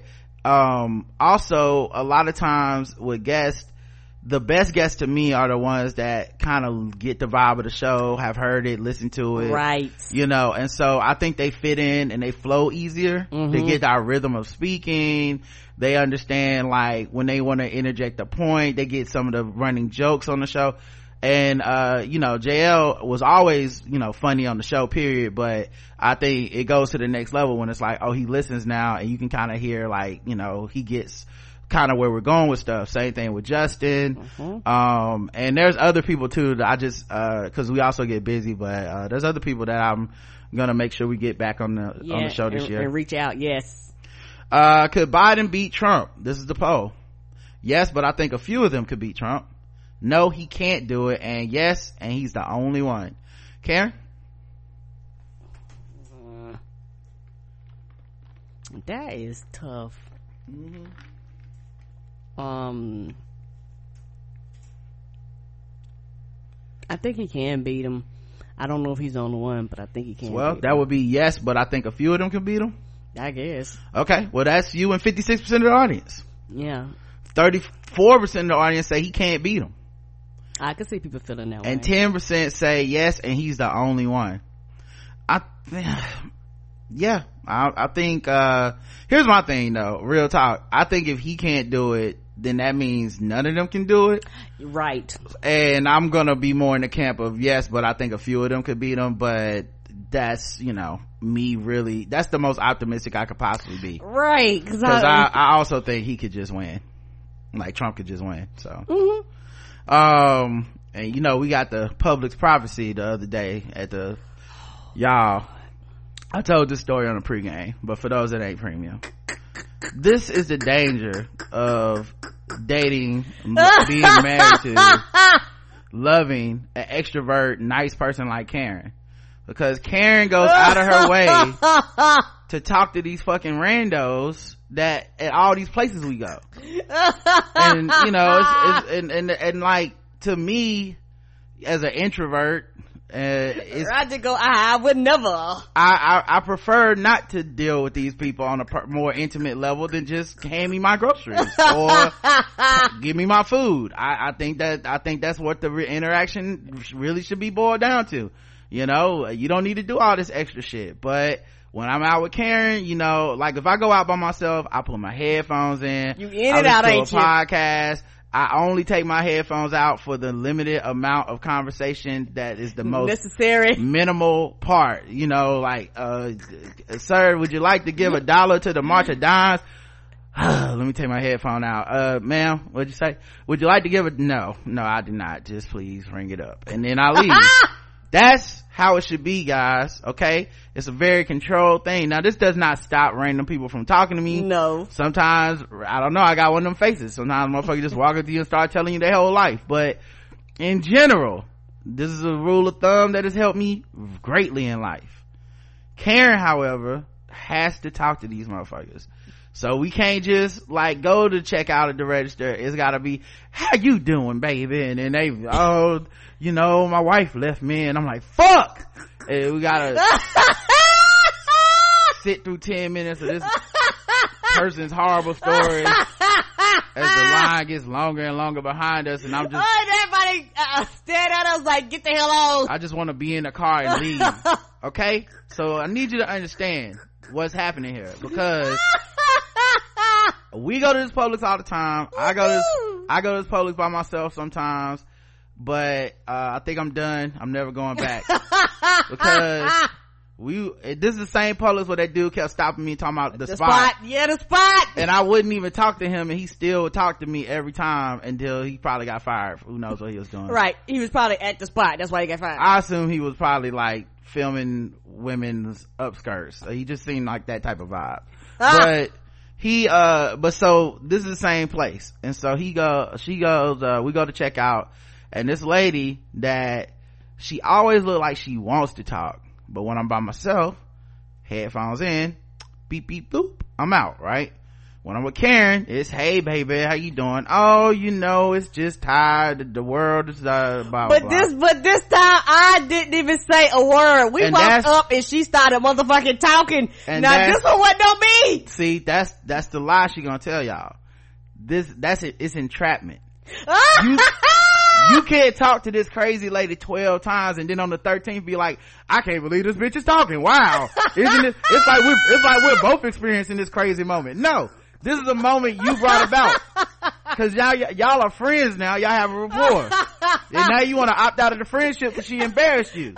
S2: um also a lot of times with guests, the best guests to me are the ones that kind of get the vibe of the show, have heard it, listened to it,
S3: right?
S2: You know, and so I think they fit in and they flow easier. Mm-hmm. They get our rhythm of speaking. They understand like when they want to interject a point, they get some of the running jokes on the show. And uh you know, J L was always, you know, funny on the show, period, but I think it goes to the next level when it's like, oh, he listens now, and you can kind of hear like, you know, he gets kind of where we're going with stuff. Same thing with Justin. Mm-hmm. Um and there's other people too that I just uh because we also get busy, but uh there's other people that I'm gonna make sure we get back on the
S3: yeah,
S2: on the show this
S3: and,
S2: year
S3: and reach out. Yes.
S2: Uh could Biden beat Trump? This is the poll. Yes, but I think a few of them could beat Trump. No, he can't do it. And yes, and he's the only one. Karen?
S3: Uh, that is tough. Mm-hmm. Um, I think he can beat him. I don't know if he's on the one, but I think he can.
S2: Well,
S3: beat
S2: that
S3: him.
S2: would be yes, but I think a few of them can beat him.
S3: I guess.
S2: Okay, well that's you and fifty-six percent of the audience.
S3: Yeah.
S2: thirty-four percent of the audience say he can't beat him.
S3: I can see people feeling that
S2: and
S3: way.
S2: ten percent say yes, and he's the only one. I yeah, I, I think uh here's my thing though, real talk. I think if he can't do it, then that means none of them can do it,
S3: right?
S2: And I'm gonna be more in the camp of yes, but I think a few of them could beat him. But that's, you know, me really, that's the most optimistic I could possibly be,
S3: right?
S2: Because I, I, I also think he could just win, like Trump could just win. So mm-hmm. um and you know, we got the Publix prophecy the other day at the, y'all, I told this story on the pregame, but for those that ain't premium, this is the danger of dating, being married to, loving an extrovert, nice person like Karen, because Karen goes out of her way to talk to these fucking randos that at all these places we go. And you know, it's, it's, and, and and like, to me as an introvert, uh it's,
S3: I just go I, I would never
S2: I, I I prefer not to deal with these people on a per, more intimate level than just hand me my groceries or give me my food. I, I think that I think that's what the re- interaction really should be boiled down to. You know, you don't need to do all this extra shit. But when I'm out with Karen, you know, like if I go out by myself, I put my headphones in.
S3: You in and out, ain't
S2: you?
S3: you?
S2: Podcast. I only take my headphones out for the limited amount of conversation that is the most
S3: necessary,
S2: minimal part. You know, like, uh, sir, would you like to give a dollar to the March of Dimes? Let me take my headphone out. Uh, ma'am, what'd you say? Would you like to give a, no, no, I do not. Just please ring it up. And then I leave. That's how it should be, guys. Okay, it's a very controlled thing. Now this does not stop random people from talking to me.
S3: No,
S2: sometimes I don't know, I got one of them faces. Sometimes motherfuckers just walk up to you and start telling you their whole life. But in general, this is a rule of thumb that has helped me greatly in life. Karen, however, has to talk to these motherfuckers. So we can't just like go to check out at the register. It's gotta be, how you doing, baby? And then they, oh, you know, my wife left me, and I'm like, fuck! And we gotta sit through ten minutes of this person's horrible story as the line gets longer and longer behind us, and I'm just,
S3: oh, and everybody uh, stared at us like, get the hell on.
S2: I just want to be in the car and leave. Okay, so I need you to understand what's happening here, because we go to this Publix all the time. I go to this, I go to this Publix by myself sometimes, but uh I think I'm done. I'm never going back. Because we, this is the same Publix where that dude kept stopping me talking about the,
S3: the
S2: spot.
S3: spot. Yeah, the spot.
S2: And I wouldn't even talk to him, and he still would talk to me every time until he probably got fired. Who knows what he was doing.
S3: Right, he was probably at the spot, that's why he got fired.
S2: I assume he was probably like filming women's upskirts. He just seemed like that type of vibe. Ah. But he uh but so this is the same place, and so he go she goes uh we go to check out, and this lady that she always look like she wants to talk, but when I'm by myself, headphones in, beep beep boop, I'm out, right? When I'm with Karen, it's, hey baby, how you doing? Oh, you know, it's just tired, the world is uh blah,
S3: but
S2: blah.
S3: this but this time I didn't even say a word. We
S2: and
S3: walked up and she started motherfucking talking.
S2: And
S3: now this one what don't me.
S2: See, that's that's the lie she gonna tell y'all. This that's it, it's entrapment. you, you can't talk to this crazy lady twelve times and then on the thirteenth be like, I can't believe this bitch is talking. Wow. Isn't it? It's like we're it's like we're both experiencing this crazy moment. No. This is a moment you brought about, because y'all y'all are friends now. Y'all have a rapport, and now you want to opt out of the friendship because she embarrassed you.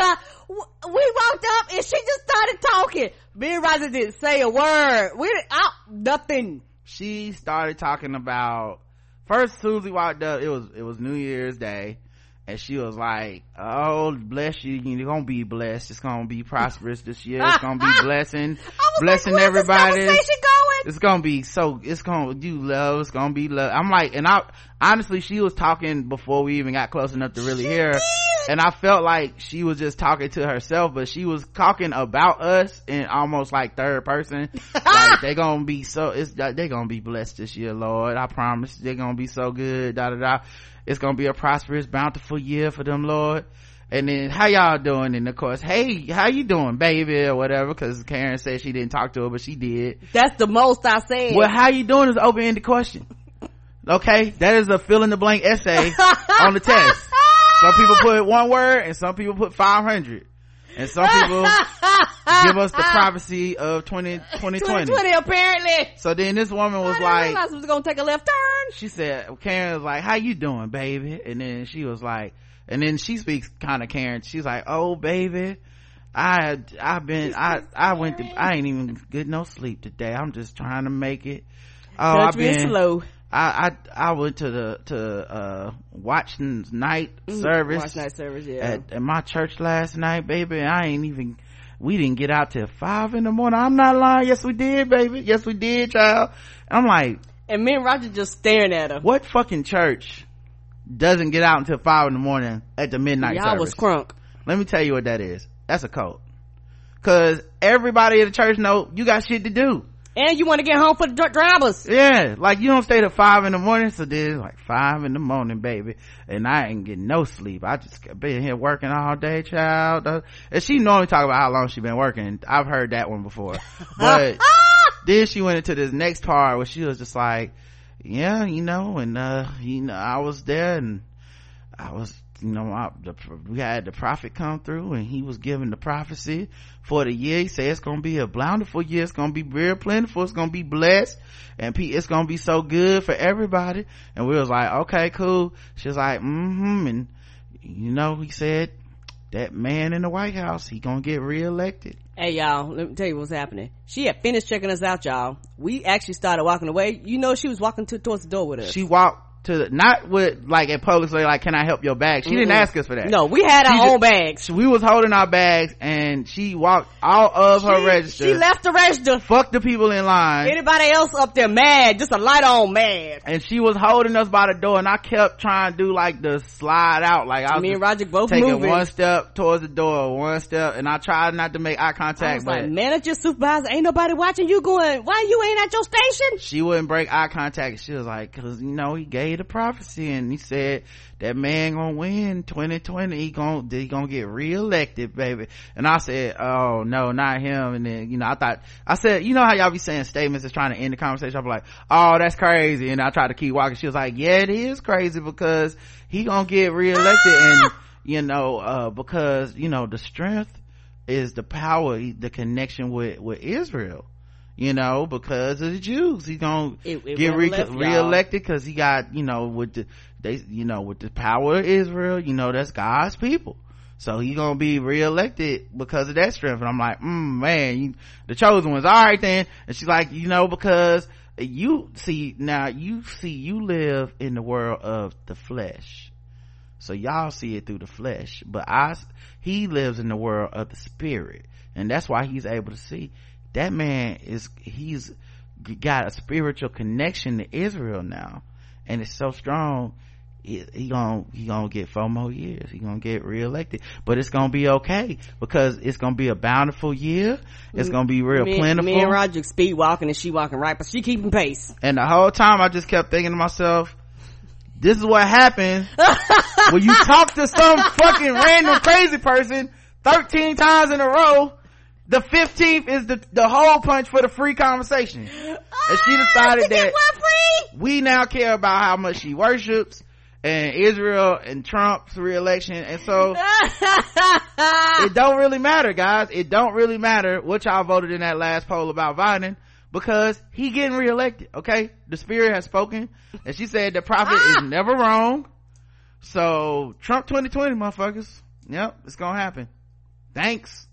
S3: We walked up and she just started talking. Me and Roger didn't say a word. We didn't out nothing.
S2: She started talking about, first Susie walked up. It was it was New Year's Day, and she was like, "Oh, bless you. You're gonna be blessed. It's gonna be prosperous this year. It's gonna be blessing, blessing
S3: like,
S2: everybody."
S3: Going?
S2: It's gonna be so, it's gonna, you love, it's gonna be love. I'm like, and I, honestly, she was talking before we even got close enough to really
S3: she
S2: hear her.
S3: Did.
S2: And I felt like she was just talking to herself, but she was talking about us in almost like third person. Like, they gonna be so, it's, they gonna be blessed this year, Lord. I promise. They're gonna be so good, da da da. It's gonna be a prosperous, bountiful year for them, Lord. And then, how y'all doing? And of course, hey, how you doing, baby, or whatever, because Karen said she didn't talk to her, but she did.
S3: That's the most I said.
S2: Well, how you doing is an open-ended question. Okay, that is a fill-in-the-blank essay on the test. Some people put one word, and some people put five hundred. And some people give us the prophecy of twenty twenty.
S3: twenty twenty, apparently.
S2: So then this woman was
S3: I didn't
S2: like,
S3: realize it was gonna take a left turn.
S2: She said, Karen was like, how you doing, baby? And then she was like, and then she speaks kind of Karen. She's like, oh baby, I I've been I I went to I ain't even get no sleep today. I'm just trying to make it. Oh, I've been
S3: slow.
S2: I I I went to the to uh watching night service.
S3: Watch night service, yeah.
S2: At, at my church last night, baby. And I ain't even. We didn't get out till five in the morning. I'm not lying. Yes, we did, baby. Yes, we did, child. And I'm like,
S3: and me and Roger just staring at her.
S2: What fucking church doesn't get out until five in the morning at the midnight
S3: Y'all
S2: service?
S3: was crunk.
S2: Let me tell you what that is. That's a cult. because everybody at the church know you got shit to do.
S3: And you want to get home for the dr- drivers.
S2: Yeah, like you don't stay till five in the morning. So then like five in the morning, baby, and I ain't getting no sleep. I just been here working all day, child. And she normally talk about how long she been working. I've heard that one before. But then she went into this next part where she was just like, yeah, you know, and uh, you know, I was there and I was, you know, I, the, we had the prophet come through and he was giving the prophecy for the year. He said it's gonna be a bountiful year, it's gonna be real plentiful, it's gonna be blessed, and it's gonna be so good for everybody. And we was like, okay, cool. She was like, mm-hmm. And you know, he said that man in the White House, he gonna get reelected.
S3: Hey y'all, let me tell you what's happening. She had finished checking us out, y'all. We actually started walking away. You know, she was walking to, towards the door with us.
S2: She walked to the, not with like at Publix, like, can I help your bag? She mm-hmm. didn't ask us for that.
S3: No, we had our
S2: she
S3: own
S2: just,
S3: bags.
S2: We was holding our bags and she walked out of
S3: she,
S2: her register.
S3: She left the register.
S2: Fuck the people in line.
S3: Anybody else up there mad, just a light on mad.
S2: And she was holding us by the door and I kept trying to do like the slide out. Like I was
S3: Me and Roger both
S2: taking
S3: moving.
S2: one step towards the door, one step, and I tried not to make eye contact.
S3: I was
S2: but
S3: like, manager, supervisor, ain't nobody watching you going, why you ain't at your station?
S2: She wouldn't break eye contact. She was like, cause you know, he gave the prophecy and he said that man gonna win twenty twenty. He gonna, he gonna get reelected, baby. And I said, oh no, not him. And then, you know, I thought, I said, you know how y'all be saying statements that's trying to end the conversation? I'm like, oh, that's crazy. And I tried to keep walking. She was like, yeah, it is crazy because he gonna get reelected. And, you know, uh, because, you know, the strength is the power, the connection with, with Israel. You know, because of the Jews, he's gonna it, it get re- left, reelected because he got, you know, with the they, you know, with the power of Israel, you know, that's God's people. So he's gonna be reelected because of that strength. And I'm like, mm, man, you, the chosen ones. All right then. And she's like, you know, because you see now, you see, you live in the world of the flesh, so y'all see it through the flesh. But I, he lives in the world of the spirit, and that's why he's able to see. That man is, he's got a spiritual connection to Israel now, and it's so strong. He, he gonna he gonna get four more years. He gonna get reelected, but it's gonna be okay because it's gonna be a bountiful year. It's gonna be real
S3: me,
S2: plentiful.
S3: Me and Roger speed walking and she walking right, but she keeping pace.
S2: And the whole time I just kept thinking to myself, this is what happens when you talk to some fucking random crazy person thirteen times in a row. The fifteenth is the the whole punch for the free conversation. And she decided that we now care about how much she worships and Israel and Trump's reelection. And so it don't really matter, guys. It don't really matter what y'all voted in that last poll about Biden, because he getting reelected. Okay, the spirit has spoken, and she said the prophet ah! is never wrong. So Trump twenty twenty, motherfuckers. Yep, it's gonna happen. Thanks.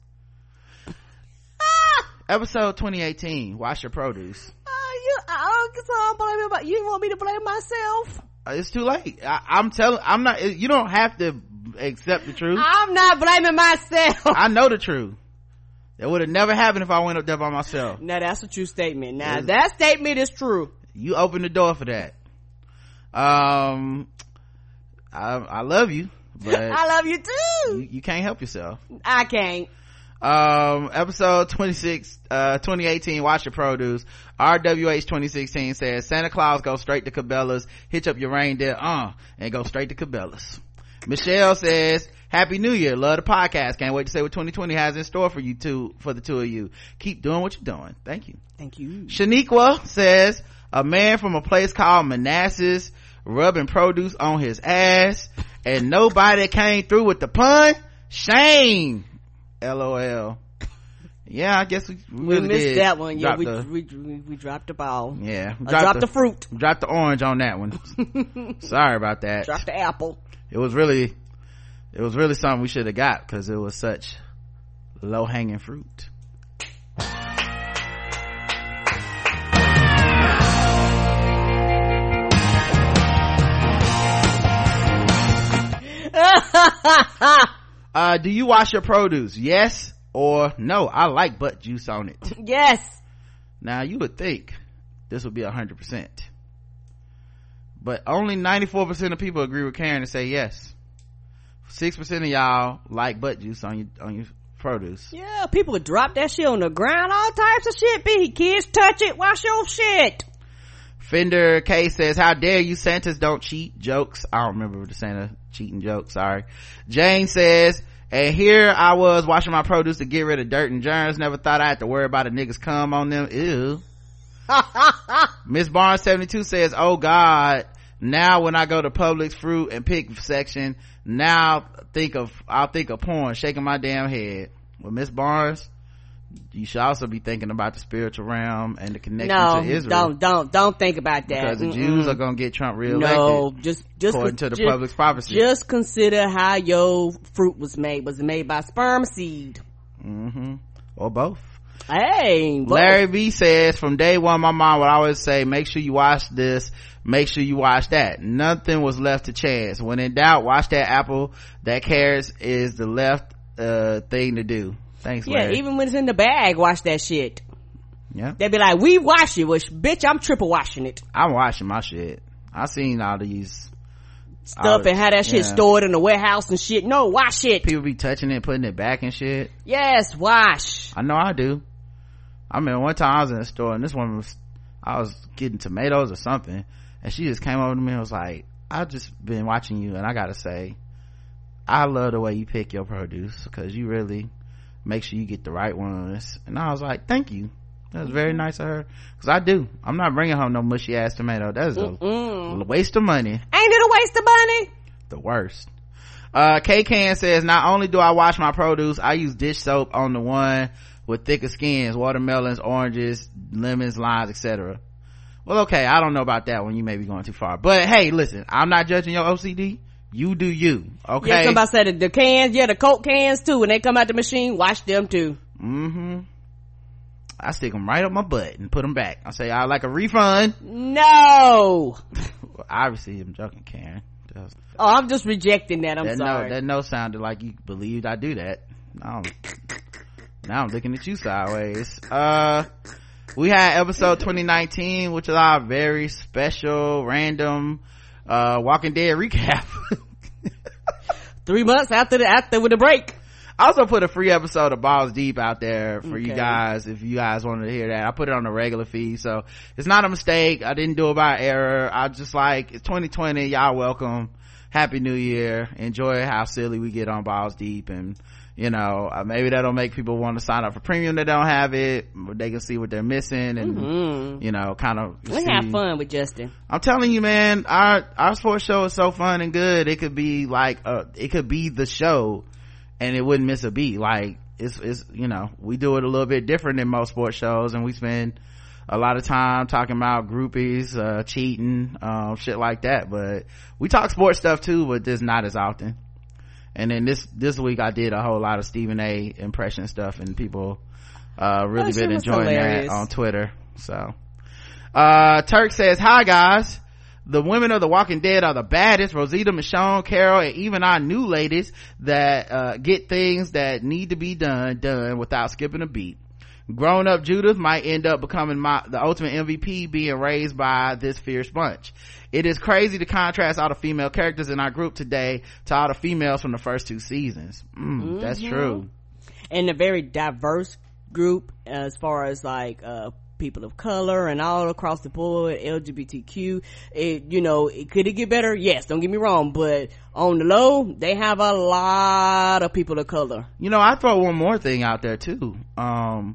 S2: Episode twenty eighteen, Wash Your Produce.
S3: Oh, you, I don't, so I'm blaming about, you want me to blame myself?
S2: Uh, it's too late. I, I'm telling, I'm not, you don't have to accept the truth.
S3: I'm not blaming myself.
S2: I know the truth. That would have never happened if I went up there by myself.
S3: Now that's a true statement. Now that statement is true.
S2: You opened the door for that. Um, I, I love you, but
S3: I love you too.
S2: You, you can't help yourself.
S3: I can't.
S2: Um, episode twenty-six, uh, twenty eighteen, Wash Your Produce. R W H twenty sixteen says, Santa Claus go straight to Cabela's, hitch up your reindeer, uh, and go straight to Cabela's. Michelle says, Happy New Year, love the podcast, can't wait to see what twenty twenty has in store for you two, for the two of you. Keep doing what you're doing. Thank you.
S3: Thank you.
S2: Shaniqua says, a man from a place called Manassas rubbing produce on his ass and nobody came through with the pun. Shame. LOL. Yeah, I guess we, we,
S3: we
S2: really
S3: missed
S2: did
S3: that one. Yeah, we,
S2: the,
S3: we, we we dropped the ball.
S2: Yeah,
S3: dropped, dropped the, the fruit.
S2: Dropped the orange on that one. Sorry about that.
S3: Dropped the apple.
S2: It was really, it was really something we should have got because it was such low hanging fruit. Uh, do you wash your produce? Yes or no? I like butt juice on it.
S3: Yes.
S2: Now you would think this would be a hundred percent, but only ninety-four percent of people agree with Karen and say yes. Six percent of y'all like butt juice on your on your produce.
S3: Yeah, people would drop that shit on the ground, all types of shit. Be kids touch it, wash your shit.
S2: Fender K says, how dare you, Santas don't cheat. Jokes. I don't remember the Santa cheating joke, sorry. Jane says, and here I was washing my produce to get rid of dirt and germs, never thought I had to worry about a nigga's cum on them. Ew. Miss Barnes seventy-two says, oh god, now when I go to Publix fruit and pick section, now think of I'll think of porn, shaking my damn head. Well, Miss Barnes, you should also be thinking about the spiritual realm and the connection
S3: no,
S2: to Israel.
S3: don't don't don't think about that,
S2: because the
S3: Mm-mm.
S2: Jews are gonna get Trump reelected.
S3: No, just just
S2: according to the
S3: just,
S2: Publix prophecy.
S3: Just consider how your fruit was made. Was it made by sperm seed?
S2: Mm-hmm. Or both.
S3: Hey, both.
S2: Larry B says, from day one my mom would always say, make sure you watch this, make sure you watch that. Nothing was left to chance. When in doubt, watch that apple. That carrots is the left uh thing to do. Thanks, Larry.
S3: Yeah, even when it's in the bag, watch that shit.
S2: Yeah,
S3: They be like, we wash it, which bitch, I'm triple washing it.
S2: I'm watching my shit. I seen all these
S3: Stuff
S2: all,
S3: and how that shit
S2: yeah.
S3: stored in the warehouse and shit. No, wash it.
S2: People be touching it, putting it back and shit.
S3: Yes, wash.
S2: I know I do. I remember one time I was in a store and this woman was, I was getting tomatoes or something, and she just came over to me and was like, I've just been watching you and I gotta say, I love the way you pick your produce, because you really make sure you get the right ones. And I was like, thank you. That was very nice of her, because I do. I'm not bringing home no mushy ass tomato. That's a
S3: Mm-mm.
S2: waste of money.
S3: Ain't it a waste of money?
S2: The worst. uh K-Can says, not only do I wash my produce, I use dish soap on the one with thicker skins, watermelons, oranges, lemons, limes, etc. Well, okay, I don't know about that one. You may be going too far, but hey, listen, I'm not judging your O C D. You do you. Okay.
S3: Yeah, somebody said that the cans, yeah, the Coke cans too, when they come out the machine, wash them too.
S2: Mm-hmm. I stick them right up my butt and put them back. I say, I like a refund.
S3: No.
S2: Well, obviously I'm joking, Karen. Just,
S3: Oh, I'm just rejecting that. I'm
S2: that
S3: sorry.
S2: no, that no sounded like you believed I do that. Now, now I'm looking at you sideways. Uh, we had episode twenty nineteen, which is our very special, random, uh, Walking Dead recap.
S3: Three months after the, after with the break.
S2: I also put a free episode of Balls Deep out there for
S3: Okay.
S2: you guys if you guys wanted to hear that. I put it on the regular feed, so it's not a mistake. I didn't do it by error. I just like, it's twenty twenty, y'all welcome. Happy New Year. Enjoy how silly we get on Balls Deep, and you know, uh, maybe that'll make people want to sign up for premium that don't have it. They can see what they're missing, and
S3: Mm-hmm.
S2: you know, kind of
S3: We have fun with Justin.
S2: I'm telling you, man, our our sports show is so fun and good. It could be like uh it could be the show and it wouldn't miss a beat. Like, it's it's you know, we do it a little bit different than most sports shows, and we spend a lot of time talking about groupies, uh cheating, um shit like that. But we talk sports stuff too, but just not as often. And then this this week I did a whole lot of Stephen A impression stuff, and people uh really
S3: That
S2: been
S3: shit was
S2: enjoying
S3: hilarious.
S2: that on Twitter. So uh Turk says, hi guys, the women of The Walking Dead are the baddest. Rosita, Michonne, Carol, and even our new ladies that uh get things that need to be done done without skipping a beat. Grown up Judith might end up becoming my the ultimate M V P, being raised by this fierce bunch. It is crazy to contrast all the female characters in our group today to all the females from the first two seasons. Mm,
S3: Mm-hmm.
S2: that's true.
S3: And a very diverse group as far as like uh people of color and all across the board, L G B T Q. It, you know, it, could it get better? Yes, don't get me wrong, but on the low, they have a lot of people of color.
S2: You know, I throw one more thing out there too. Um,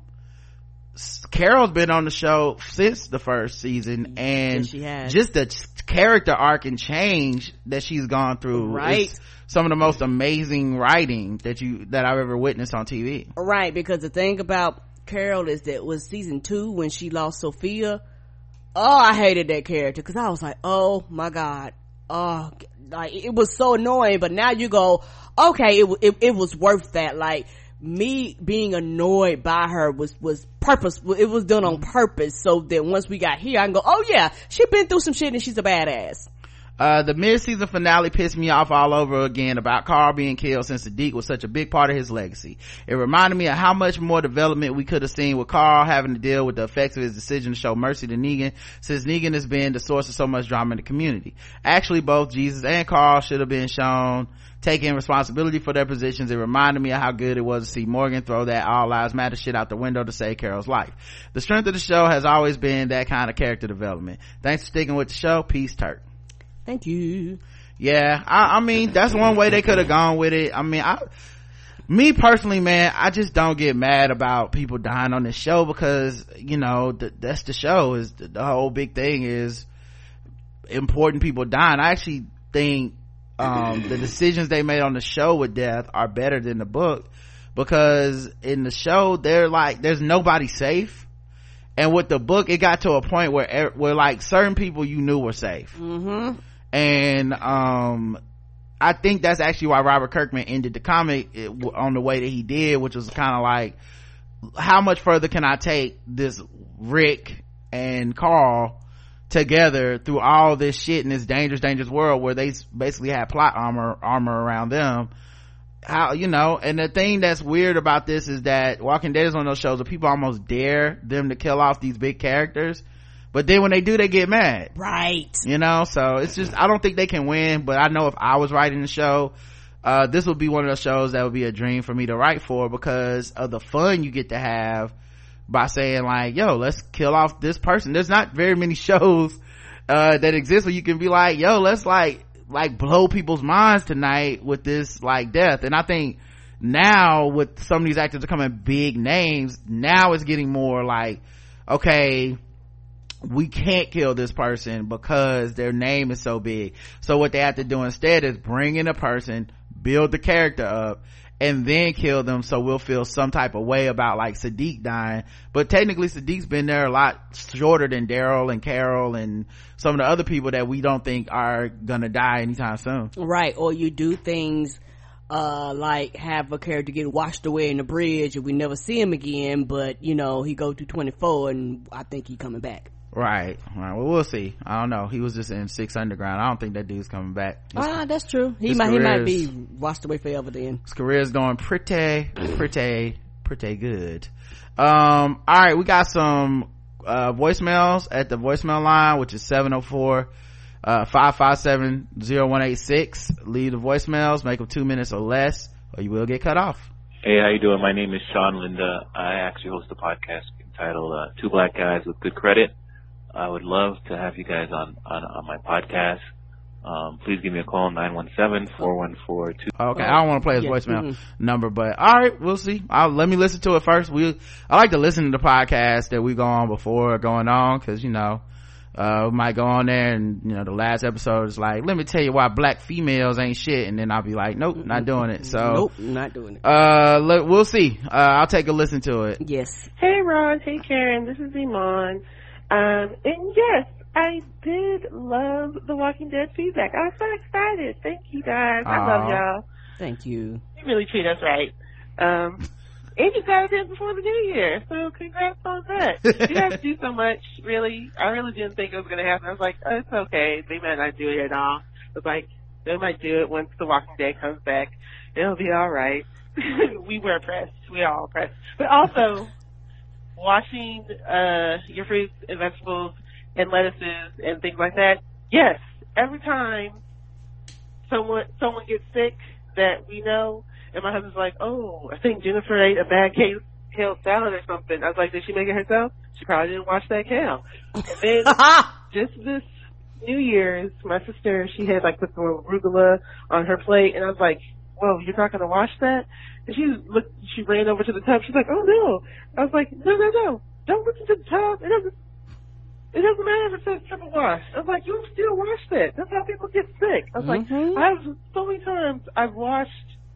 S2: Carol's been on the show since the first season, and
S3: Yes, she has.
S2: just the character arc and change that she's gone through,
S3: Right.
S2: is some of the most amazing writing that you that I've ever witnessed on T V.
S3: Right, because the thing about Carol is that was season two when she lost Sophia. Oh, I hated that character because I was like, oh my god, oh, like it was so annoying. But now you go, okay, it it, it was worth that. Like, me being annoyed by her was was purpose. It was done on purpose so that once we got here, I can go, oh yeah, she been through some shit and she's a badass.
S2: Uh, the mid-season finale pissed me off all over again about Carl being killed since Sadiq was such a big part of his legacy. It reminded me of how much more development we could have seen with Carl having to deal with the effects of his decision to show mercy to Negan, since Negan has been the source of so much drama in the community. Actually, both Jesus and Carl should have been shown taking responsibility for their positions. It reminded me of how good it was to see Morgan throw that all lives matter shit out the window to save Carol's life. The strength of the show has always been that kind of character development. Thanks for sticking with the show. Peace, Turk.
S3: Thank you.
S2: Yeah, I, I mean, that's one way they could have gone with it. I mean, I, me personally, man, I just don't get mad about people dying on this show because, you know, th- that's the show. Is the, the whole big thing is important people dying. I actually think um the decisions they made on the show with death are better than the book, because in the show they're like, there's nobody safe, and with the book it got to a point where where like certain people you knew were safe.
S3: Mm-hmm.
S2: And um I think that's actually why Robert Kirkman ended the comic it, on the way that he did, which was kind of like, how much further can I take this Rick and Carl together through all this shit in this dangerous dangerous world where they basically had plot armor armor around them. How, you know, and the thing that's weird about this is that Walking Dead is one of those shows where people almost dare them to kill off these big characters, but then when they do, they get mad,
S3: right?
S2: You know, so it's just, I don't think they can win. But I know if I was writing the show, uh this would be one of those shows that would be a dream for me to write for, because of the fun you get to have by saying like, yo, let's kill off this person. There's not very many shows uh that exist where you can be like, yo, let's like like blow people's minds tonight with this like death. And I think now with some of these actors becoming big names, now it's getting more like, okay, we can't kill this person because their name is so big. So what they have to do instead is bring in a person, build the character up, and then kill them, so we'll feel some type of way about like Sadiq dying. But technically Sadiq's been there a lot shorter than Daryl and Carol and some of the other people that we don't think are gonna die anytime soon.
S3: Right. Or you do things uh like have a character get washed away in the bridge and we never see him again, but you know, he go through twenty-four and I think he coming back.
S2: Right. Right. Well, we'll see. I don't know. He was just in Six Underground. I don't think that dude's coming back. His,
S3: ah, that's true. He might he might be washed away forever then.
S2: His career's going pretty, pretty, pretty good. Um, all right, we got some uh voicemails at the voicemail line, which is seven oh four uh five five seven oh one eight six. Leave the voicemails, make them two minutes or less, or you will get cut off.
S5: Hey, how you doing? My name is Sean Linda. I actually host a podcast entitled uh, Two Black Guys with Good Credit. I would love to have you guys on, on, on my podcast. Um, please give me a call, nine one seven, four one four, two.
S2: Okay, I don't want to play his
S3: yeah.
S2: voicemail
S3: mm-hmm.
S2: number, but all right, we'll see. I'll, let me listen to it first. We, I like to listen to the podcast that we go on before going on, cause you know, uh, we might go on there and, you know, the last episode is like, let me tell you why black females ain't shit. And then I'll be like, nope, not doing it. So,
S3: nope, not doing it.
S2: Uh, look, we'll see. Uh, I'll take a listen to it.
S3: Yes.
S6: Hey, Ron. Hey, Karen. This is Iman. Um, and yes, I did love the Walking Dead feedback. I was so excited. Thank you guys. I love y'all.
S3: Thank you.
S6: You really treat us right. Um, and you guys did before the new year, so congrats on that. You guys do so much, really. I really didn't think it was going to happen. I was like, oh, it's okay. They might not do it at all. I was like, they might do it once the Walking Dead comes back. It'll be all right. We were pressed. We are all pressed. But also, washing uh, your fruits and vegetables and lettuces and things like that, yes, every time someone someone gets sick that we know, and my husband's like, oh, I think Jennifer ate a bad kale, kale salad or something. I was like, did she make it herself? She probably didn't wash that kale. And then just this New Year's, my sister, she had like put some arugula on her plate, and I was like, whoa, you're not going to wash that? And she looked, she ran over to the tub. She's like, oh no. I was like, no, no, no. Don't listen to the tub. It doesn't, it doesn't matter if it says triple wash. I was like, you still wash that. That's how people get sick. I was
S3: mm-hmm.
S6: like, I've, so many times I've washed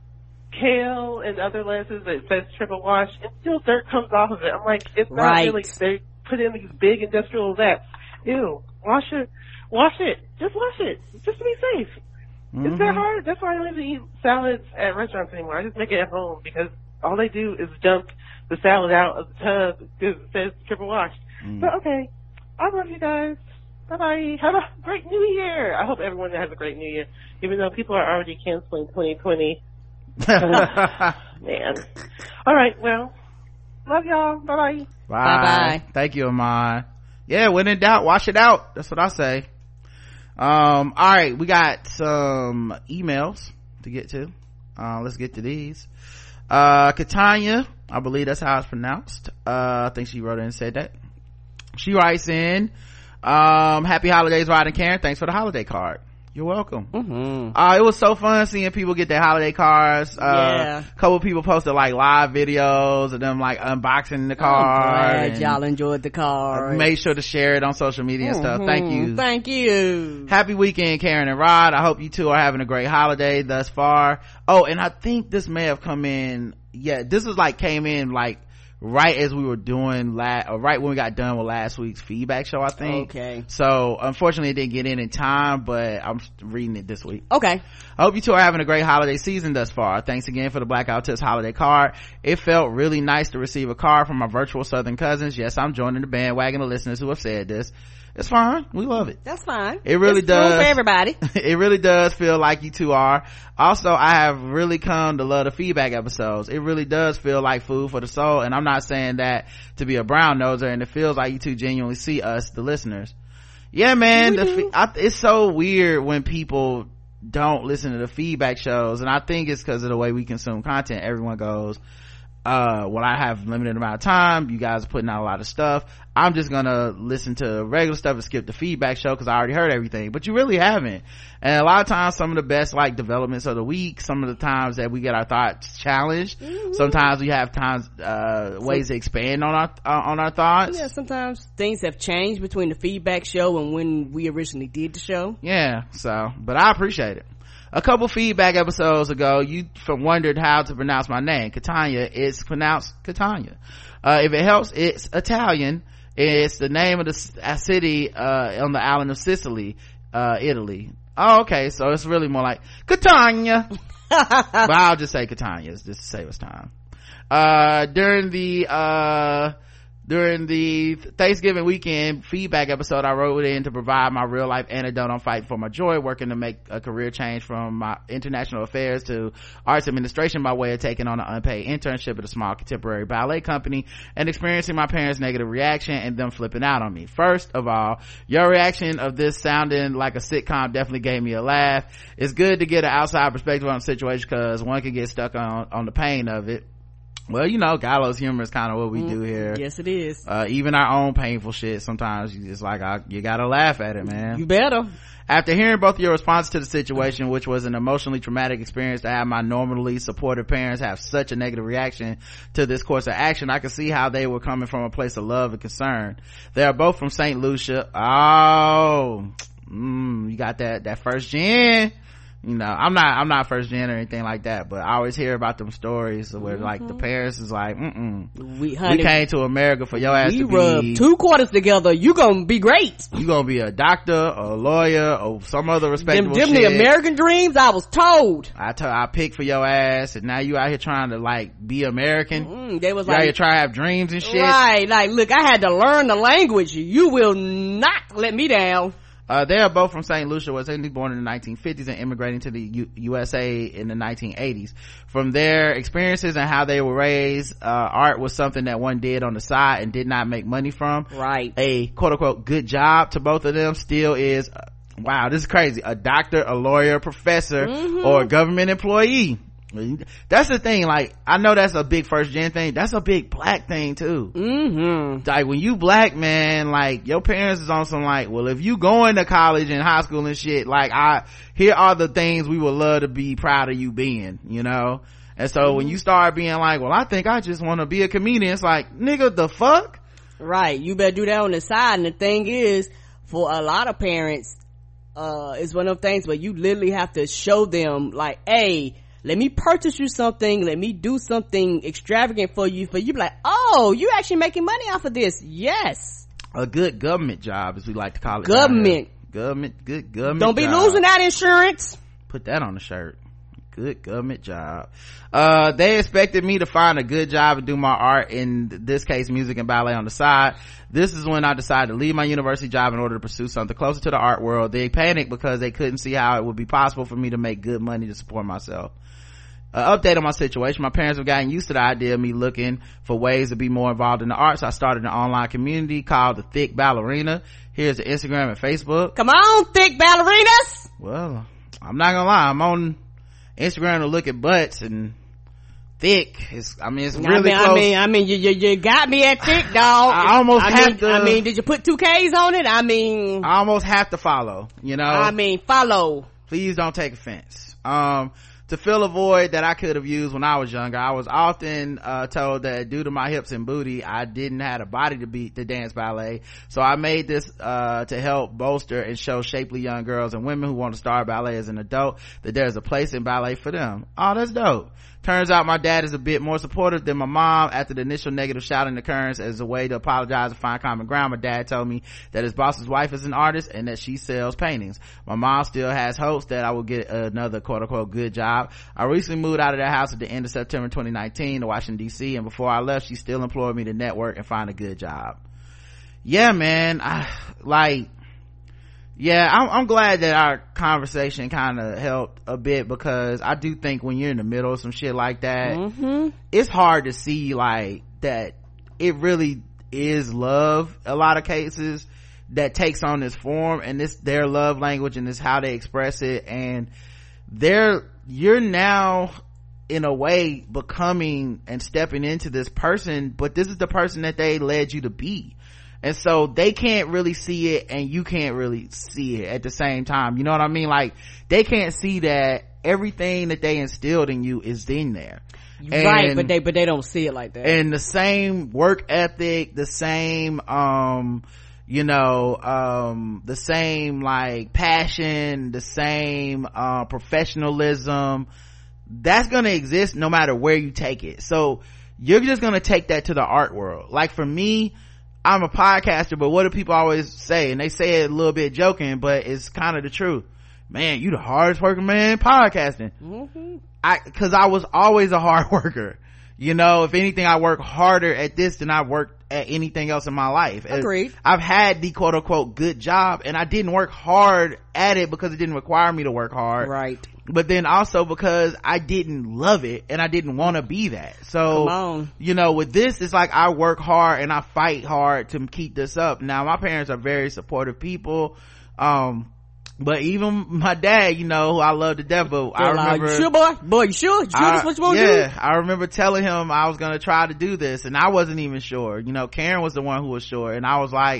S6: kale and other lettuces that says triple wash, and still dirt comes off of it. I'm like, it's not
S3: right.
S6: really, they put in these big industrial vats. Ew, wash it, wash it, just wash it, just to be safe. Mm-hmm. It's that hard. That's why I don't even eat salads at restaurants anymore. I just make it at home because all they do is dump the salad out of the tub because it says triple wash. Mm. But okay, I love you guys. Bye-bye. Have a great New Year. I hope everyone has a great New Year, even though people are already canceling twenty twenty. Man. All right, well, love y'all. Bye-bye.
S2: Bye.
S3: Bye-bye.
S2: Thank you, Amon. Yeah, when in doubt, wash it out. That's what I say. Um, all right, we got some emails to get to. Uh, let's get to these. Uh, Katanya, I believe that's how it's pronounced. Uh, I think she wrote in and said that. She writes in, um, happy holidays, Rod and Karen. Thanks for the holiday card. You're welcome.
S3: Mm-hmm.
S2: Uh, it was so fun seeing people get their holiday cards. Uh,
S3: yeah.
S2: A couple people posted like live videos of them like unboxing the card.
S3: I'm glad y'all enjoyed the card.
S2: Uh, made sure to share it on social media and stuff.
S3: Mm-hmm.
S2: Thank you.
S3: Thank you.
S2: Happy weekend, Karen and Rod. I hope you two are having a great holiday thus far. Oh, and I think this may have come in. Yeah, this was like came in like right as we were doing last, or right when we got done with last week's feedback show, I think.
S3: Okay.
S2: So unfortunately it didn't get in in time, but I'm reading it this week.
S3: Okay.
S2: I hope you two are having a great holiday season thus far. Thanks again for the Blackout Tips holiday card. It felt really nice to receive a card from my virtual Southern cousins. Yes, I'm joining the bandwagon of listeners who have said this. It's fine. We love it.
S3: That's fine.
S2: It really
S3: it's room
S2: does.
S3: for everybody.
S2: It really does feel like you two are. Also, I have really come to love the feedback episodes. It really does feel like food for the soul, and I'm not saying that to be a brown noser, and it feels like you two genuinely see us, the listeners. Yeah, man. The fe- I, it's so weird when people don't listen to the feedback shows, and I think it's because of the way we consume content. Everyone goes, uh well, I have limited amount of time, you guys are putting out a lot of stuff, I'm just gonna listen to regular stuff and skip the feedback show because I already heard everything. But you really haven't. And a lot of times some of the best like developments of the week, some of the times that we get our thoughts challenged, mm-hmm. sometimes we have times uh ways to expand on our uh, on our thoughts.
S3: Yeah, sometimes things have changed between the feedback show and when we originally did the show.
S2: Yeah, so but I appreciate it. A couple feedback episodes ago, you wondered how to pronounce my name. Catania. It's pronounced Catania. Uh, if it helps, it's Italian. It's the name of the a city, uh, on the island of Sicily, uh, Italy. Oh, okay. So it's really more like Catania. But I'll just say Catania just to save us time. Uh, during the, uh, during the Thanksgiving weekend feedback episode, I wrote in to provide my real life anecdote on fighting for my joy, working to make a career change from my international affairs to arts administration by way of taking on an unpaid internship at a small contemporary ballet company and experiencing my parents' negative reaction and them flipping out on me. First of all, your reaction of this sounding like a sitcom definitely gave me a laugh. It's good to get an outside perspective on the situation because one can get stuck on, on the pain of it. Well, you know, gallows humor is kind of what we mm, do here.
S3: Yes, it is.
S2: Uh, even our own painful shit, sometimes you just like, I, you gotta laugh at it, man.
S3: You better.
S2: After hearing both of your responses to the situation, which was an emotionally traumatic experience to have my normally supportive parents have such a negative reaction to this course of action, I could see how they were coming from a place of love and concern. They are both from Saint Lucia. Oh, mm, you got that, that first gen. You know, I'm not, I'm not first gen or anything like that, but I always hear about them stories where mm-hmm. like the parents is like, mm-mm. We, honey, we came to America for your ass to be.
S3: rub two quarters together. You gonna be great.
S2: You gonna be a doctor or a lawyer or some other respectable
S3: them, them
S2: shit.
S3: the American dreams, I was told.
S2: I told, I picked for your ass and now you out here trying to like be American.
S3: Mm-hmm. They was
S2: you
S3: like.
S2: out here trying to have dreams and shit.
S3: Right, like look, I had to learn the language. You will not let me down.
S2: Uh, they are both from Saint Lucia, was born in the nineteen fifties and immigrating to the U- USA in the nineteen eighties. From their experiences and how they were raised, uh, art was something that one did on the side and did not make money from.
S3: Right.
S2: A quote unquote good job to both of them still is, uh, wow, this is crazy. A doctor, a lawyer, a professor, mm-hmm. or a government employee. That's the thing, like I know that's a big first gen thing, that's a big black thing too.
S3: Mm-hmm.
S2: Like when you black, man, like your parents is on some like, well if you going to college and high school and shit, like I here are the things we would love to be proud of you being, you know. And so mm-hmm. when you start being like, well I think I just want to be a comedian, it's like, nigga, the fuck.
S3: Right, you better do that on the side. And the thing is, for a lot of parents, uh it's one of those things where you literally have to show them like, hey, let me purchase you something, let me do something extravagant for you, for you be like, oh, you actually making money off of this. Yes, a
S2: good government job, as we like to call it.
S3: Government
S2: government good government
S3: don't be
S2: job.
S3: Losing that insurance.
S2: Put that on the shirt. good government job. Uh, they expected me to find a good job and do my art, in this case music and ballet, on the side. This is when I decided to leave my university job in order to pursue something closer to the art world. They panicked because they couldn't see how it would be possible for me to make good money to support myself. Uh, update on my situation. My parents have gotten used to the idea of me looking for ways to be more involved in the arts. I started an online community called the Thick Ballerina. Here's the Instagram and Facebook.
S3: Come on, thick ballerinas.
S2: Well, I'm not gonna lie, I'm on Instagram to look at butts, and thick is, I mean, it's really
S3: I mean,
S2: close.
S3: I mean, I mean, you, you, you got me at thick, dog.
S2: I almost
S3: I
S2: have
S3: mean,
S2: to.
S3: I mean, did you put two K's on it? I mean,
S2: I almost have to follow, you know?
S3: I mean, follow.
S2: Please don't take offense. Um, to fill a void that I could have used when I was younger, I was often uh told that due to my hips and booty, I didn't have a body to be to dance ballet. So I made this uh to help bolster and show shapely young girls and women who want to start ballet as an adult that there's a place in ballet for them. Oh, that's dope. Turns out my dad is a bit more supportive than my mom. After the initial negative shouting occurrence as a way to apologize and find common ground, my dad told me that his boss's wife is an artist and that she sells paintings. My mom still has hopes that I will get another quote-unquote good job. I recently moved out of their house at the end of September twenty nineteen to Washington, D C, and before I left, she still employed me to network and find a good job. Yeah, man. I, like, yeah, I'm, I'm glad that our conversation kind of helped a bit, because I do think when you're in the middle of some shit like that,
S3: mm-hmm.
S2: it's hard to see like that it really is love, a lot of cases, that takes on this form, and this their love language, and this how they express it, and they're you're now in a way becoming and stepping into this person, but this is the person that they led you to be. And so they can't really see it and you can't really see it at the same time. You know what I mean? Like, they can't see that everything that they instilled in you is in there.
S3: Right,
S2: and,
S3: but they but they don't see it like that.
S2: And the same work ethic, the same um you know um the same like passion, the same uh professionalism, that's gonna exist no matter where you take it. So you're just gonna take that to the art world. Like for me, I'm a podcaster, but what do people always say? And they say it a little bit joking, but it's kind of the truth. Man, you the hardest working man podcasting.
S3: Mm-hmm.
S2: I, cause I was always a hard worker. You know, if anything, I work harder at this than I've worked at anything else in my life.
S3: Agreed.
S2: I've had the quote unquote good job, and I didn't work hard at it because it didn't require me to work hard.
S3: Right.
S2: But then also because I didn't love it and I didn't want to be that. So,
S3: Come on.
S2: you know, with this, it's like I work hard and I fight hard to keep this up. Now, my parents are very supportive people. Um, but even my dad, you know, who I love to death, but I remember,
S3: you sure, boy? Boy, you sure? You sure
S2: I,
S3: that's what you want to
S2: yeah,
S3: do?
S2: I remember telling him I was going to try to do this, and I wasn't even sure. You know, Karen was the one who was sure, and I was like,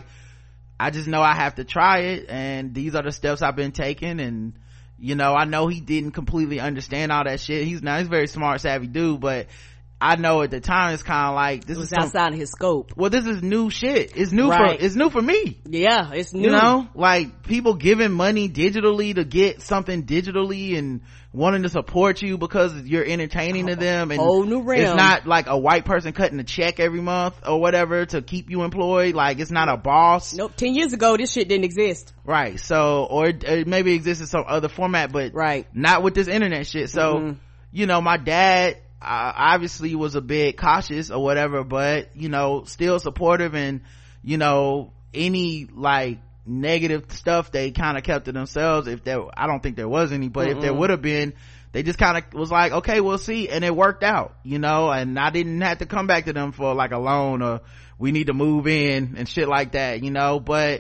S2: I just know I have to try it, and these are the steps I've been taking. And you know, I know he didn't completely understand all that shit. He's now he's a very smart, savvy dude, but I know at the time it's kind of like this
S3: it was
S2: is some,
S3: outside of his scope.
S2: well, this is new shit. It's new
S3: Right.
S2: for it's new for me.
S3: Yeah, it's new.
S2: You know, like people giving money digitally to get something digitally and wanting to support you because you're entertaining to them, and
S3: whole new realm.
S2: it's not like a white person cutting a check every month or whatever to keep you employed. Like, it's not a boss.
S3: Nope. Ten years ago, this shit didn't exist.
S2: Right. So, or it, it maybe exists in some other format, but
S3: Right.
S2: not with this internet shit. So,
S3: Mhm.
S2: you know, my dad uh, obviously was a bit cautious or whatever, but, you know, still supportive, and, you know, any like negative stuff they kind of kept to themselves. If there, I don't think there was any, but Mm-mm. if there would have been, they just kind of was like, okay, we'll see. And it worked out, you know, and I didn't have to come back to them for like a loan or we need to move in and shit like that, you know, but,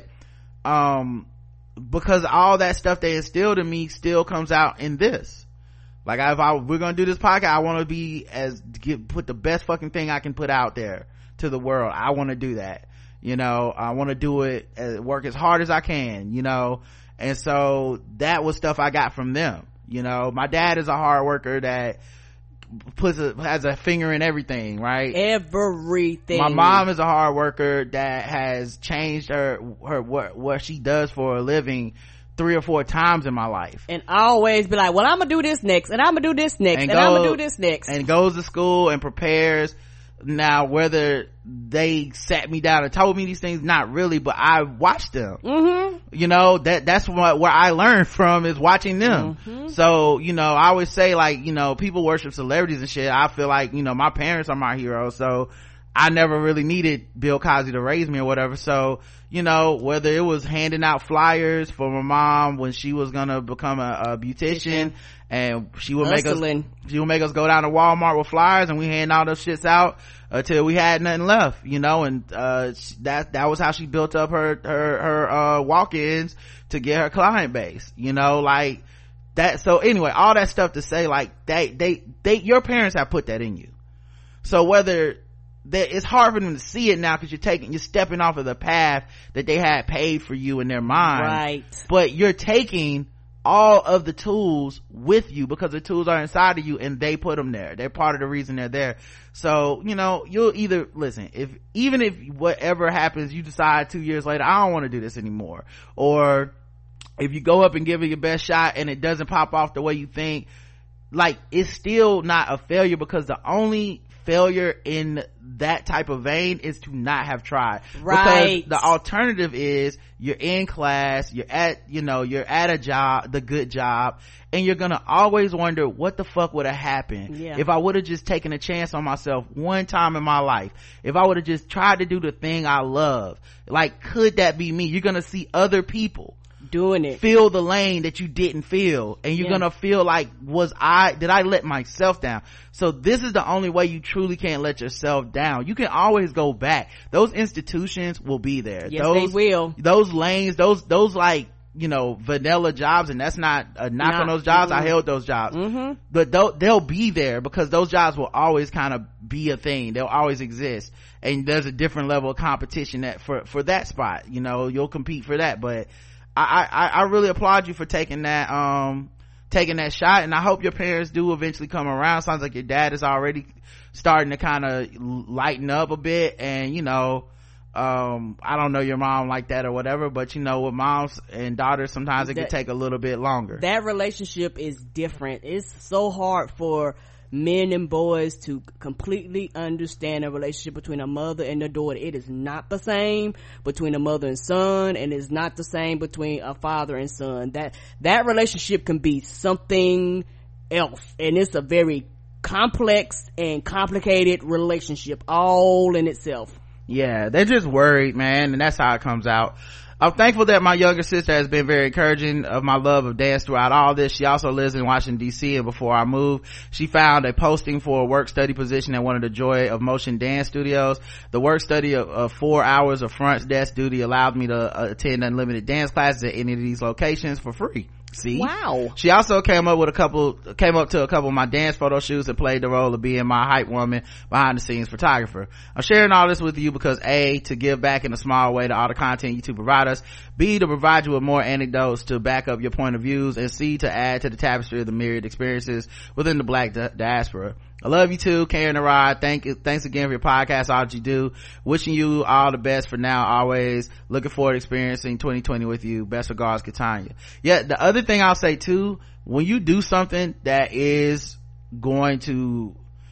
S2: um, because all that stuff they instilled in me still comes out in this. Like, if I, we're gonna do this podcast, I want to be as, get, put the best fucking thing I can put out there to the world. I want to do that. You know, I want to do it, uh, work as hard as I can, you know, and so that was stuff I got from them. You know, my dad is a hard worker that puts a, has a finger in everything, right?
S3: Everything.
S2: My mom is a hard worker that has changed her, her, what, what she does for a living three or four times in my life.
S3: And always be like, well, I'm gonna do this next, and I'm gonna do this next, and,
S2: and,
S3: and
S2: go,
S3: I'm gonna do this next.
S2: And goes to school and prepares. Now, whether they sat me down and told me these things, not really, but I watched them.
S3: Mm-hmm.
S2: You know, that, that's what, where I learned from is watching them. Mm-hmm. So, you know, I always say, like, you know, people worship celebrities and shit. I feel like, you know, my parents are my heroes, so I never really needed Bill Cosby to raise me or whatever. So, you know, whether it was handing out flyers for my mom when she was gonna become a, a beautician, and she would
S3: Hustling.
S2: make us, she would make us go down to Walmart with flyers, and we hand all those shits out until we had nothing left, you know, and, uh, that, that was how she built up her, her, her, uh, walk-ins to get her client base, you know, like that. So anyway, all that stuff to say, like, they, they, they, your parents have put that in you. So whether, that it's hard for them to see it now because you're taking, you're stepping off of the path that they had paid for you in their mind.
S3: Right.
S2: But you're taking all of the tools with you because the tools are inside of you and they put them there. They're part of the reason they're there. So, you know, you'll either, listen, if, even if whatever happens, you decide two years later, I don't want to do this anymore. Or if you go up and give it your best shot and it doesn't pop off the way you think, like, it's still not a failure, because the only failure in that type of vein is to not have tried.
S3: Right.
S2: Because the alternative is you're in class, you're at, you know, you're at a job, the good job, and you're gonna always wonder what the fuck would have happened
S3: yeah.
S2: if I would have just taken a chance on myself one time in my life. If I would have just tried to do the thing I love. Like, could that be me? You're gonna see other people
S3: doing it,
S2: feel the lane that you didn't feel, and you're yeah. gonna feel like, was I, did I let myself down? So this is the only way you truly can't let yourself down. You can always go back. Those institutions will be there.
S3: Yes,
S2: those,
S3: they will.
S2: Those lanes, those, those like, you know, vanilla jobs, and that's not a knock
S3: not,
S2: on those jobs.
S3: mm-hmm.
S2: I held those jobs.
S3: Mm-hmm.
S2: But they'll, they'll be there because those jobs will always kind of be a thing. They'll always exist. And there's a different level of competition that for, for that spot. You know, you'll compete for that. But I, I, I really applaud you for taking that, um, taking that shot, and I hope your parents do eventually come around. Sounds like your dad is already starting to kind of lighten up a bit, and, you know, um, I don't know your mom like that or whatever, but, you know, with moms and daughters, sometimes it that, can take a little bit longer.
S3: That relationship is different. It's so hard for men and boys to completely understand a relationship between a mother and a daughter. It is not the same between a mother and son, and it's not the same between a father and son. That that relationship can be something else, and it's a very complex and complicated relationship all in itself.
S2: Yeah, they're just worried, man, and that's how it comes out. I'm thankful that my younger sister has been very encouraging of my love of dance throughout all this. She also lives in Washington, D C, and before I moved, she found a posting for a work study position at one of the Joy of Motion dance studios. The work study of, of four hours of front desk duty allowed me to uh, attend unlimited dance classes at any of these locations for free. See?
S3: Wow.
S2: She also came up with a couple, came up to a couple of my dance photo shoots and played the role of being my hype woman, behind the scenes photographer. I'm sharing all this with you because A, to give back in a small way to all the content you two provide us, B, to provide you with more anecdotes to back up your point of views, and C, to add to the tapestry of the myriad experiences within the black di- diaspora. I love you too, Karen and Rod. Thank you, thanks again for your podcast, all that you do. Wishing you all the best for now, always. Looking forward to experiencing twenty twenty with you. Best regards, Katanya. Yeah, the other thing I'll say too, when you do something that is going to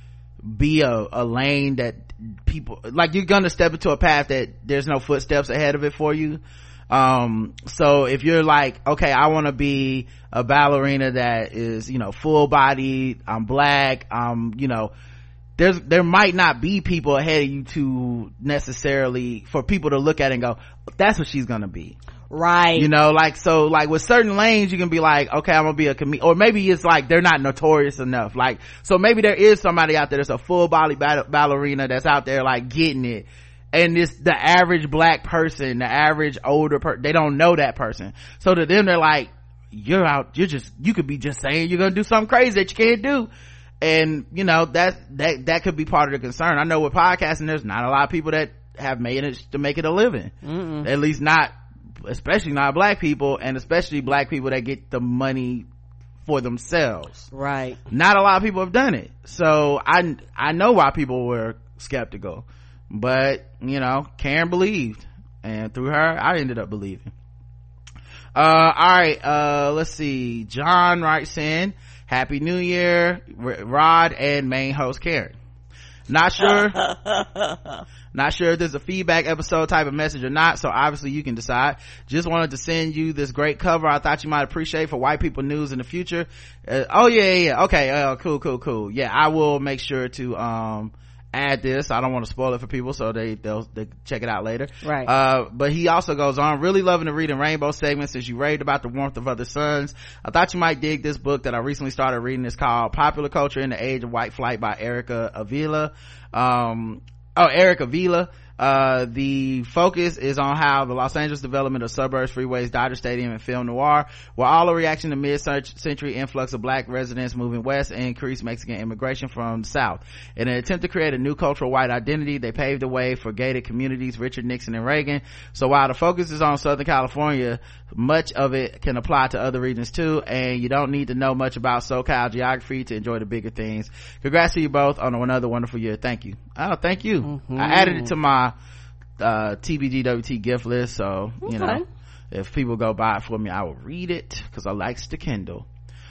S2: be a, a lane that people, like, you're gonna step into a path that there's no footsteps ahead of it for you. Um, so if you're like, okay, I want to be a ballerina that is, you know, full bodied, I'm black, um, you know, there's, there might not be people ahead of you to necessarily, for people to look at and go, that's what she's gonna be.
S3: Right.
S2: You know, like, so, like, with certain lanes, you can be like, okay, I'm gonna be a comedian, or maybe it's like, they're not notorious enough. Like, so maybe there is somebody out there that's a full body ball- ballerina that's out there, like, getting it. And it's the average black person, the average older person, they don't know that person. So to them, they're like, you're out, you're just, you could be just saying you're gonna do something crazy that you can't do. And, you know, that, that, that could be part of the concern. I know with podcasting, there's not a lot of people that have made it to make it a living. Mm-mm. At least not, especially not black people, and especially black people that get the money for themselves.
S3: Right.
S2: Not a lot of people have done it. So I, I know why people were skeptical. But, you know, Karen believed, and through her I ended up believing. Uh all right, uh let's see. John writes in, Happy New Year, Rod and main host Karen. Not sure. Not sure if there's a feedback episode type of message or not, so obviously you can decide. Just wanted to send you this great cover I thought you might appreciate for white people news in the future. Uh, oh yeah, yeah, yeah. Okay, uh, cool, cool, cool. Yeah, I will make sure to, um, add this. I don't want to spoil it for people, so they they'll they check it out later.
S3: Right.
S2: Uh, but he also goes on, really loving the Reading Rainbow segment since you raved about the warmth of other suns. I thought you might dig this book that I recently started reading. It's called Popular Culture in the Age of White Flight by Erica Avila. Um, oh, Eric Avila. Uh, the focus is on how the Los Angeles development of suburbs, freeways, Dodger Stadium, and film noir were all a reaction to mid-century influx of black residents moving west and increased Mexican immigration from the south. In an attempt to create a new cultural white identity, they paved the way for gated communities, Richard Nixon and Reagan. So while the focus is on Southern California, much of it can apply to other regions too, and you don't need to know much about SoCal geography to enjoy the bigger things. Congrats to you both on another wonderful year. Thank you. Oh, thank you. Mm-hmm. I added it to my uh T B G W T gift list, so you
S3: okay.
S2: know, if people go buy it for me, I will read it because I likes the Kindle.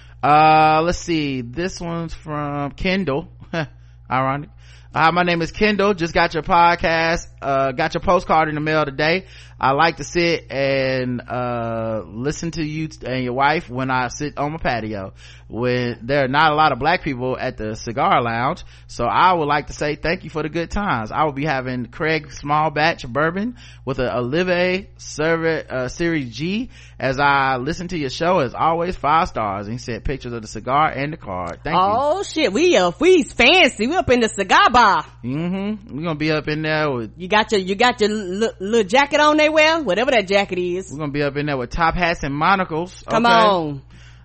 S2: Uh let's see, this one's from Kendall. Ironic. Hi, my name is Kendall. Just got your podcast, uh, got your postcard in the mail today. I like to sit and, uh, listen to you and your wife when I sit on my patio. When there are not a lot of black people at the cigar lounge, so I would like to say thank you for the good times. I will be having Craig small batch bourbon with a Olive Servet, uh, Series G as I listen to your show. As always, five stars. And he sent pictures of the cigar and the card. Thank
S3: oh,
S2: you.
S3: Oh shit, we uh, we's fancy. We up in the cigar bar.
S2: Mm-hmm. We're gonna be up in there with,
S3: you got your you got your l- little jacket on they wear, whatever that jacket is.
S2: We're gonna be up in there with top hats and monocles.
S3: Come
S2: okay?
S3: on.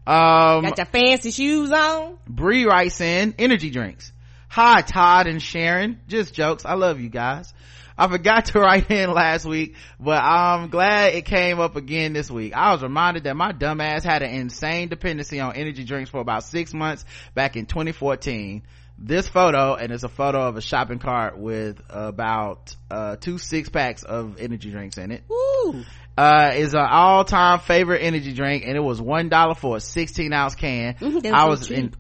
S2: Um,
S3: got your fancy shoes on.
S2: Bree writes in, energy drinks. Hi Todd and Sharon. Just jokes. I love you guys. I forgot to write in last week, but I'm glad it came up again this week. I was reminded that my dumb ass had an insane dependency on energy drinks for about six months back in twenty fourteen. This photo, and it's a photo of a shopping cart with about uh two six packs of energy drinks in it.
S3: Woo.
S2: Uh is an all-time favorite energy drink, and it was one dollar for a sixteen ounce can.
S3: Mm-hmm,
S2: I
S3: so
S2: was
S3: cheap.
S2: in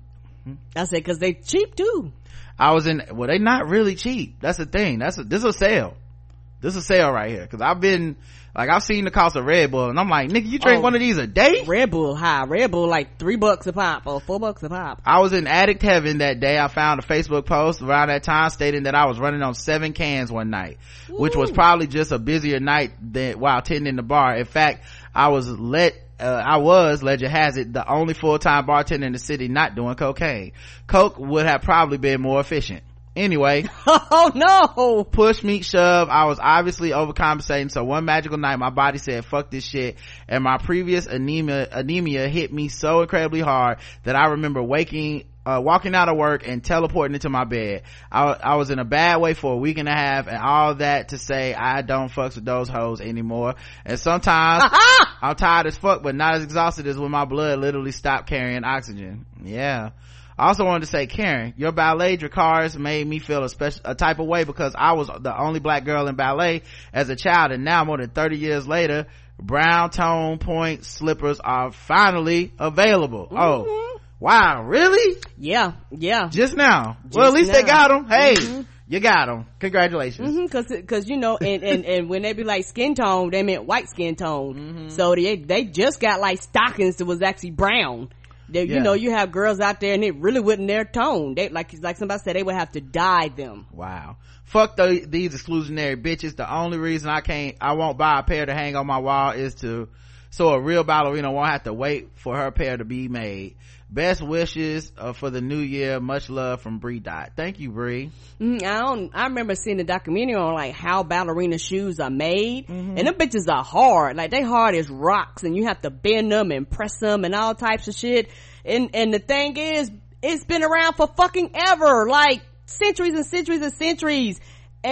S3: I said because they cheap too.
S2: I was in, well, they not really cheap. That's the thing. That's a, this is a sale. This is a sale right here. Cause I've been, like, I've seen the cost of Red Bull and I'm like, nigga, you drink oh, one of these a day?
S3: Red Bull high. Red Bull like three bucks a pop or four bucks a pop.
S2: I was in addict heaven that day. I found a Facebook post around that time stating that I was running on seven cans one night, Ooh. which was probably just a busier night than while tending the bar. In fact, I was let, Uh, I was, legend has it, the only full-time bartender in the city not doing cocaine. Coke would have probably been more efficient. Anyway.
S3: Oh no!
S2: Push, meet, shove. I was obviously overcompensating, so one magical night my body said, fuck this shit, and my previous anemia, anemia hit me so incredibly hard that I remember waking Uh, walking out of work and teleporting into my bed. I, I was in a bad way for a week and a half, and all that to say I don't fucks with those hoes anymore. And sometimes I'm tired as fuck, but not as exhausted as when my blood literally stopped carrying oxygen. Yeah. I also wanted to say, Karen, your ballet Dracars made me feel a special, a type of way because I was the only black girl in ballet as a child, and now more than thirty years later, brown tone point slippers are finally available. Mm-hmm. Oh. Wow, really?
S3: Yeah, yeah.
S2: Just now.
S3: Just
S2: well, at least
S3: now.
S2: they got them. Hey,
S3: mm-hmm.
S2: you got them. Congratulations.
S3: Mm-hmm, cause, cause, you know, and, and, and when they be like skin tone, they meant white skin tone. Mm-hmm. So they, they just got like stockings that was actually brown. They, yeah. You know, you have girls out there and it really wasn't their tone. They, like, like somebody said, they would have to dye them.
S2: Wow. Fuck the, these exclusionary bitches. The only reason I can't, I won't buy a pair to hang on my wall is to, so a real ballerina won't have to wait for her pair to be made. Best wishes uh, for the new year. Much love from Bree Dot. Thank you, Bree.
S3: Mm, I don't. I remember seeing the documentary on like how ballerina shoes are made, mm-hmm. and them bitches are hard. Like they hard as rocks, and you have to bend them and press them and all types of shit. And and the thing is, it's been around for fucking ever, like centuries and centuries and centuries.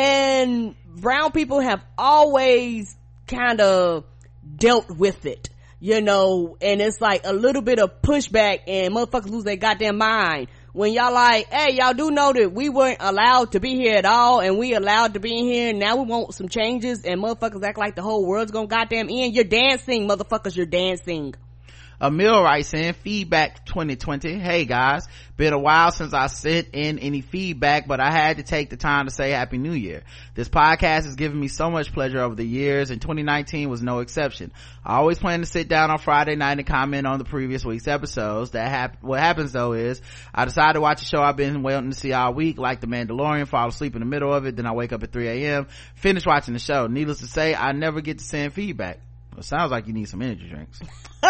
S3: And brown people have always kind of dealt with it. You know, and it's like a little bit of pushback and motherfuckers lose their goddamn mind when y'all like, hey, y'all do know that we weren't allowed to be here at all and we allowed to be in here and now we want some changes and motherfuckers act like the whole world's gonna goddamn end. You're dancing, motherfuckers, you're dancing.
S2: Emil writes in, feedback twenty twenty. Hey guys, been a while since I sent in any feedback, but I had to take the time to say Happy New Year. This podcast has given me so much pleasure over the years, and twenty nineteen was no exception. I always plan to sit down on Friday night and comment on the previous week's episodes. That hap- what happens though is I decide to watch a show I've been waiting to see all week, like The Mandalorian, fall asleep in the middle of it, then I wake up at three a.m., finish watching the show. Needless to say, I never get to send feedback. It sounds like you need some energy drinks.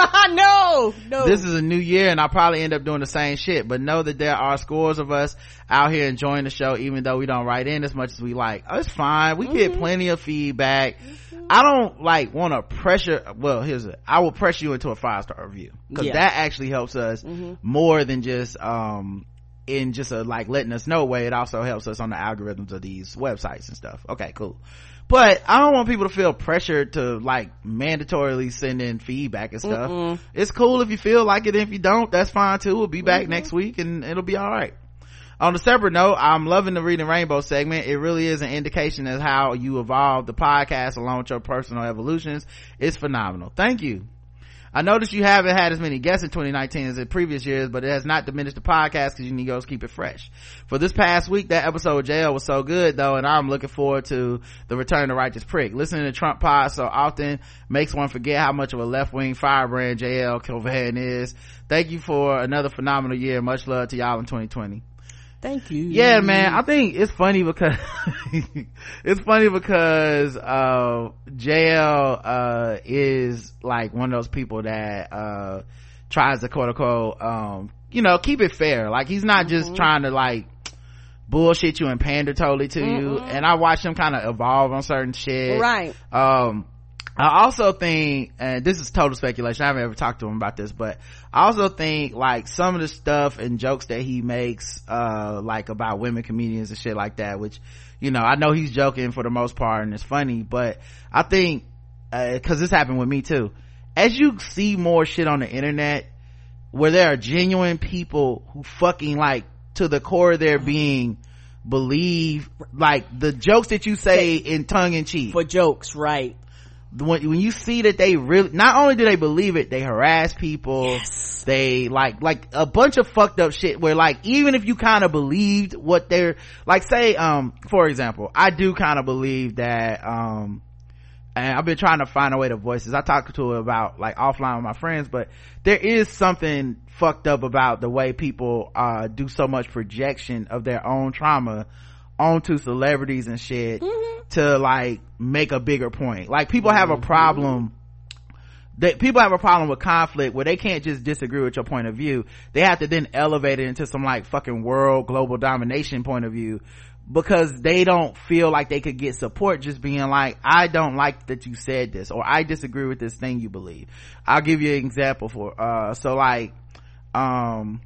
S3: no no
S2: This is a new year and I'll probably end up doing the same shit, but know that there are scores of us out here enjoying the show even though we don't write in as much as we like. Oh, it's fine, we mm-hmm. get plenty of feedback. mm-hmm. I don't like want to pressure, well here's it, I will pressure you into a five star review because yeah. that actually helps us mm-hmm. more than just um in just a like letting us know way. It also helps us on the algorithms of these websites and stuff. Okay, cool. But I don't want people to feel pressured to like mandatorily send in feedback and stuff. Mm-mm. It's cool if you feel like it. If you don't, that's fine too. We'll be back mm-hmm. next week and it'll be all right. On a separate note, I'm loving the Reading Rainbow segment. It really is an indication of how you evolve the podcast along with your personal evolutions. It's phenomenal. Thank you. I noticed you haven't had as many guests in twenty nineteen as in previous years, but it has not diminished the podcast because you Negroes keep it fresh. For this past week, that episode with J L was so good though, and I'm looking forward to the return of Righteous Prick. Listening to Trump pod so often makes one forget how much of a left-wing firebrand J L Kilvan is. Thank you for another phenomenal year. Much love to y'all in twenty twenty.
S3: Thank you.
S2: Yeah, man, I think it's funny because it's funny because uh J L uh is like one of those people that uh tries to quote unquote um you know keep it fair. Like he's not just mm-hmm. trying to like bullshit you and pander totally to mm-hmm. you. And I watch him kind of evolve on certain shit.
S3: Right.
S2: Um I also think, and this is total speculation, I haven't ever talked to him about this, but I also think like some of the stuff and jokes that he makes uh like about women comedians and shit like that, which you know I know he's joking for the most part and it's funny, but I think uh, cause this happened with me too, as you see more shit on the internet where there are genuine people who fucking like to the core of their being believe like the jokes that you say in tongue-in-cheek
S3: for jokes, right?
S2: When, when you see that they really, not only do they believe it, they harass people. Yes. They like, like a bunch of fucked up shit where like, even if you kind of believed what they're, like say, um, for example, I do kind of believe that, um, and I've been trying to find a way to voice this. I talked to her about like offline with my friends, but there is something fucked up about the way people, uh, do so much projection of their own trauma onto celebrities and shit mm-hmm. to like make a bigger point. Like people have a problem that people have a problem with conflict where they can't just disagree with your point of view. They have to then elevate it into some like fucking world global domination point of view because they don't feel like they could get support just being like, I don't like that you said this, or I disagree with this thing you believe. I'll give you an example for uh so like um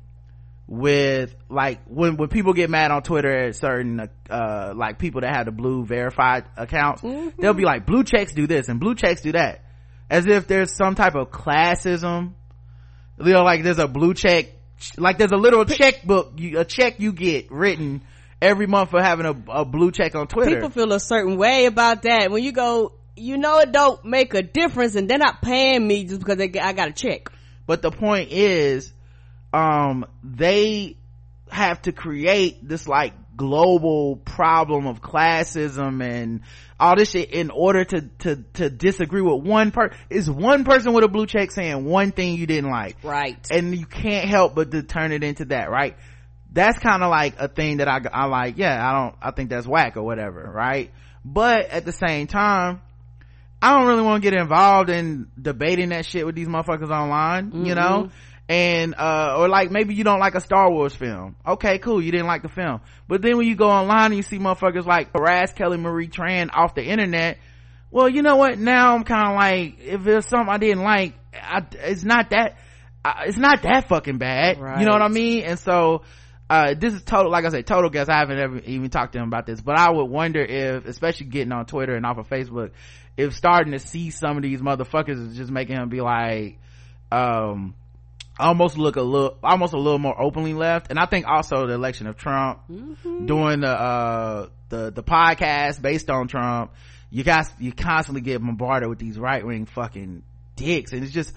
S2: with like when when people get mad on Twitter at certain uh like people that have the blue verified accounts, mm-hmm. they'll be like blue checks do this and blue checks do that, as if there's some type of classism, you know, like there's a blue check, like there's a little checkbook, you, a check you get written every month for having a, a blue check on Twitter.
S3: People feel a certain way about that when you go, you know, it don't make a difference and they're not paying me just because they, I got a check.
S2: But the point is, um they have to create this like global problem of classism and all this shit in order to to to disagree with one person. Is one person with a blue check saying one thing you didn't like,
S3: right?
S2: And you can't help but to turn it into that, right? That's kind of like a thing that I, I like. Yeah, I don't I think that's whack or whatever, right? But at the same time, I don't really want to get involved in debating that shit with these motherfuckers online, mm-hmm. you know. And uh or like maybe you don't like a Star Wars film, okay, cool, you didn't like the film, but then when you go online and you see motherfuckers like harass Kelly Marie Tran off the internet, well, you know what, now I'm kind of like, if there's something I didn't like, I, it's not that I, it's not that fucking bad, right. You know what I mean? And so uh this is total, like I said, total guess, I haven't ever even talked to him about this, but I would wonder if, especially getting on Twitter and off of Facebook, if starting to see some of these motherfuckers is just making him be like um almost look a little almost a little more openly left. And I think also the election of Trump, mm-hmm. doing the uh the the podcast based on Trump, you guys you constantly get bombarded with these right-wing fucking dicks, and it's just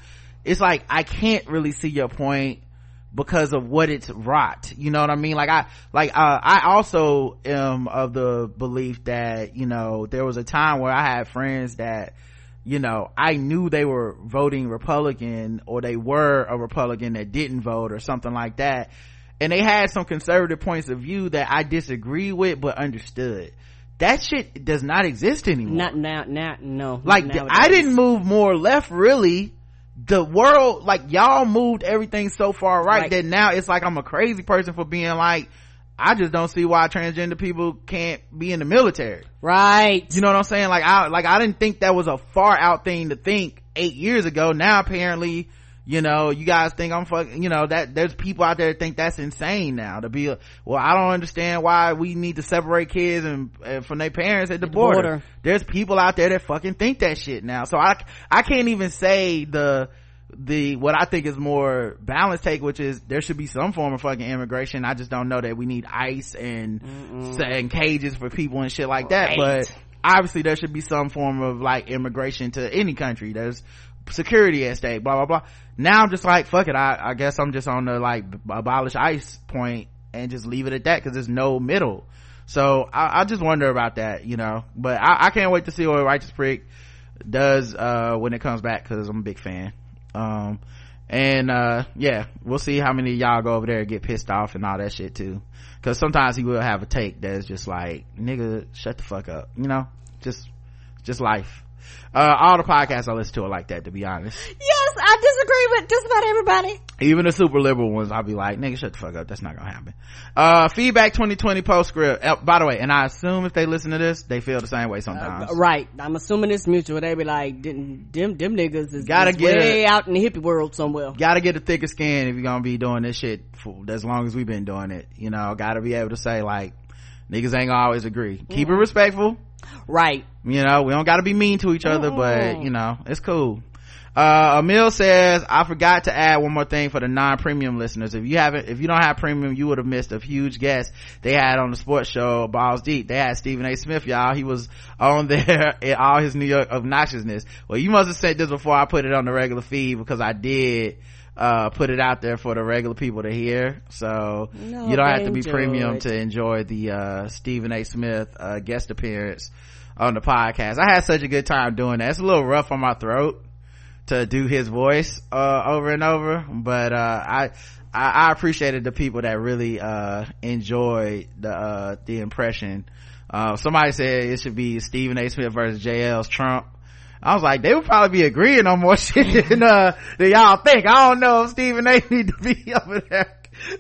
S2: it's like I can't really see your point because of what it's wrought. You know what I mean? Like I, like, uh, I also am of the belief that, you know, there was a time where I had friends that, you know, I knew they were voting Republican or they were a Republican that didn't vote or something like that. And they had some conservative points of view that I disagree with, but understood. That shit does not exist anymore.
S3: Not now, now, no.
S2: Like, I didn't move more left, really. The world, like, y'all moved everything so far right, right that now it's like I'm a crazy person for being like, I just don't see why transgender people can't be in the military.
S3: Right.
S2: You know what I'm saying? Like, I, like, I didn't think that was a far out thing to think eight years ago. Now, apparently, you know, you guys think I'm fucking, you know, that there's people out there that think that's insane now to be, well, I don't understand why we need to separate kids and, and from their parents at the, at the border. border. There's people out there that fucking think that shit now. So I, I can't even say the, the, what I think is more balanced take, which is there should be some form of fucking immigration. I just don't know that we need ICE and, and cages for people and shit like that. Right. But obviously there should be some form of like immigration to any country. There's security at stake, blah, blah, blah. Now I'm just like, fuck it. I, I guess I'm just on the like abolish ICE point and just leave it at that because there's no middle. So I, I just wonder about that, you know, but I, I can't wait to see what Righteous Prick does, uh, when it comes back because I'm a big fan. Um, and, uh, yeah, we'll see how many of y'all go over there and get pissed off and all that shit too. Cause sometimes he will have a take that's just like, nigga, shut the fuck up, you know, just, just life. Uh, all the podcasts I listen to are like that, to be honest.
S3: Yes, I disagree with just about everybody.
S2: Even the super liberal ones, I'll be like, nigga, shut the fuck up. That's not gonna happen. Uh, feedback twenty twenty postscript. Uh, by the way, and I assume if they listen to this, they feel the same way sometimes. Uh,
S3: right. I'm assuming it's mutual. They be like, them, them niggas is,
S2: gotta
S3: is
S2: get
S3: way
S2: a,
S3: out in the hippie world somewhere.
S2: Gotta get a thicker skin if you're gonna be doing this shit for as long as we've been doing it. You know, gotta be able to say like, niggas ain't gonna always agree. Mm-hmm. Keep it respectful.
S3: Right.
S2: You know, we don't gotta be mean to each other, mm-hmm. but you know, it's cool. Uh, Emil says, I forgot to add one more thing for the non-premium listeners. If you haven't, if you don't have premium, you would have missed a huge guest they had on the sports show, Balls Deep. They had Stephen A. Smith, y'all. He was on there in all his New York obnoxiousness. Well, you must have said this before I put it on the regular feed because I did, uh, put it out there for the regular people to hear. So no, you don't have to be premium it. to enjoy the, uh, Stephen A. Smith, uh, guest appearance on the podcast. I had such a good time doing that. It's a little rough on my throat to do his voice uh over and over, but uh I, I I appreciated the people that really uh enjoyed the uh the impression. Uh somebody said it should be Stephen A. Smith versus J L's Trump. I was like, they would probably be agreeing on more shit than uh than y'all think. I don't know if Stephen A. need to be over there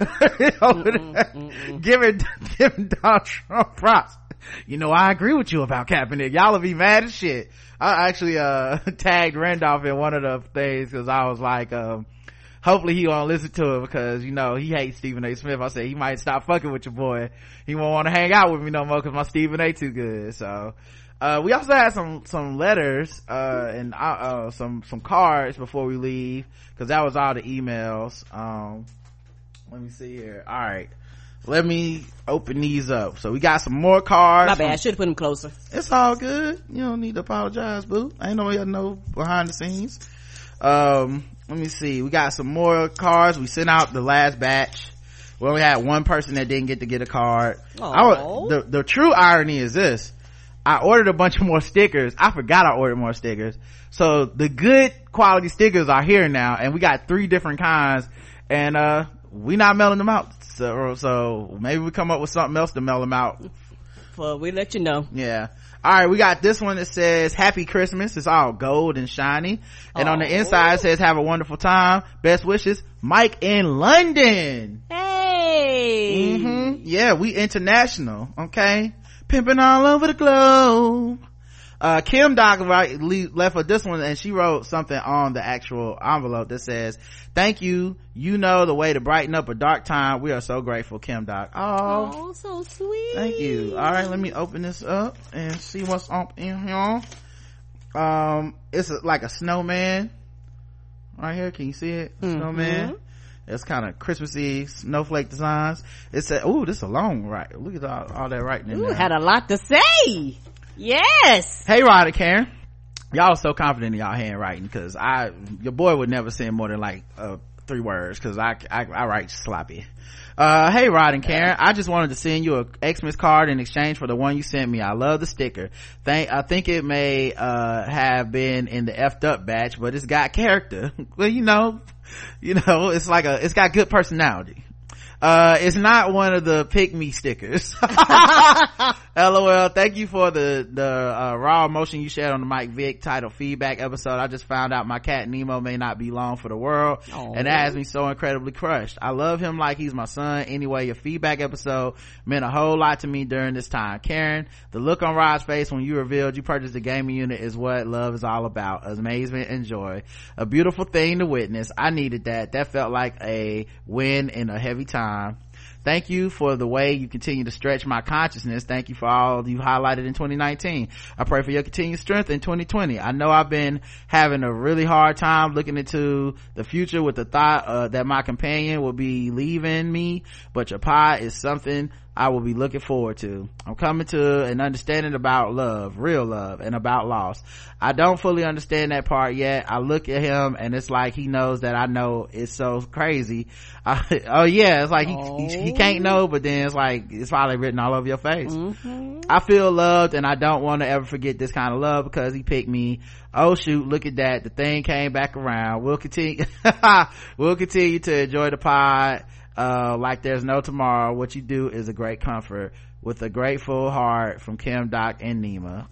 S2: over mm-mm, there mm-mm. giving giving Donald Trump props. You know, I agree with you about Kaepernick. Y'all will be mad as shit. I actually, uh, tagged Randolph in one of the things because I was like, um, hopefully he won't listen to it because, you know, he hates Stephen A. Smith. I said he might stop fucking with your boy. He won't want to hang out with me no more because my Stephen A. too good. So, uh, we also had some, some letters, uh, and, uh, uh, some, some cards before we leave because that was all the emails. Um, let me see here. All right. Let me open these up. So we got some more cards.
S3: My bad. I should have put them closer.
S2: It's all good. You don't need to apologize, boo. I ain't no way to know behind the scenes. Um, let me see. We got some more cards. We sent out the last batch. Well, we had one person that didn't get to get a card. I was, the, the true irony is this. I ordered a bunch of more stickers. I forgot I ordered more stickers. So the good quality stickers are here now, and we got three different kinds, and uh, we not mailing them out. So, so maybe we come up with something else to mail them out.
S3: Well, we let you know.
S2: Yeah. All right, we got this one that says Happy Christmas. It's all gold and shiny, and Aww. On the inside it says have a wonderful time, best wishes, Mike in London.
S3: Hey.
S2: Mm-hmm. Yeah, we international. Okay, pimping all over the globe. uh Kim Doc right, left with this one, and she wrote something on the actual envelope that says, thank you, you know the way to brighten up a dark time. We are so grateful, Kim Doc. Oh,
S3: oh so sweet.
S2: Thank you. All right, let me open this up and see what's up in here. Um it's a, like a snowman right here. Can you see it? Mm-hmm. Snowman. It's kind of Christmassy snowflake designs. It's a, ooh, this is a long right. Look at all, all that writing in
S3: Ooh,
S2: there.
S3: Had a lot to say. Yes.
S2: Hey, Rod and Karen. y'all are so confident in y'all handwriting, because I your boy would never send more than like uh three words, because I, I I write sloppy. Uh, hey Rod and Karen, I just wanted to send you a Xmas card in exchange for the one you sent me. I love the sticker. Thank, I think it may, uh, have been in the effed up batch, but it's got character. Well, you know, you know, it's like a, it's got good personality. Uh, it's not one of the pick me stickers. LOL. Thank you for the, the, uh, raw emotion you shared on the Mike Vick titled feedback episode. I just found out my cat Nemo may not be long for the world. Aww. And that has me so incredibly crushed. I love him like he's my son. Anyway, your feedback episode meant a whole lot to me during this time. Karen, the look on Rod's face when you revealed you purchased a gaming unit is what love is all about. Amazement and joy. A beautiful thing to witness. I needed that. That felt like a win in a heavy time. Thank you for the way you continue to stretch my consciousness. Thank you for all you highlighted in twenty nineteen. I pray for your continued strength in twenty twenty. I know I've been having a really hard time looking into the future with the thought uh, that my companion will be leaving me, but your pie is something I will be looking forward to. I'm coming to an understanding about love, real love, and about loss. I don't fully understand that part yet. I look at him and it's like he knows that I know. It's so crazy. I, oh yeah, it's like he, he he can't know, but then it's like it's probably written all over your face. Mm-hmm. I feel loved, and I don't want to ever forget this kind of love because he picked me. Oh shoot, look at that, the thing came back around. We'll continue we'll continue to enjoy the pod uh like there's no tomorrow. What you do is a great comfort. With a grateful heart, from Kim, Doc, and Nima.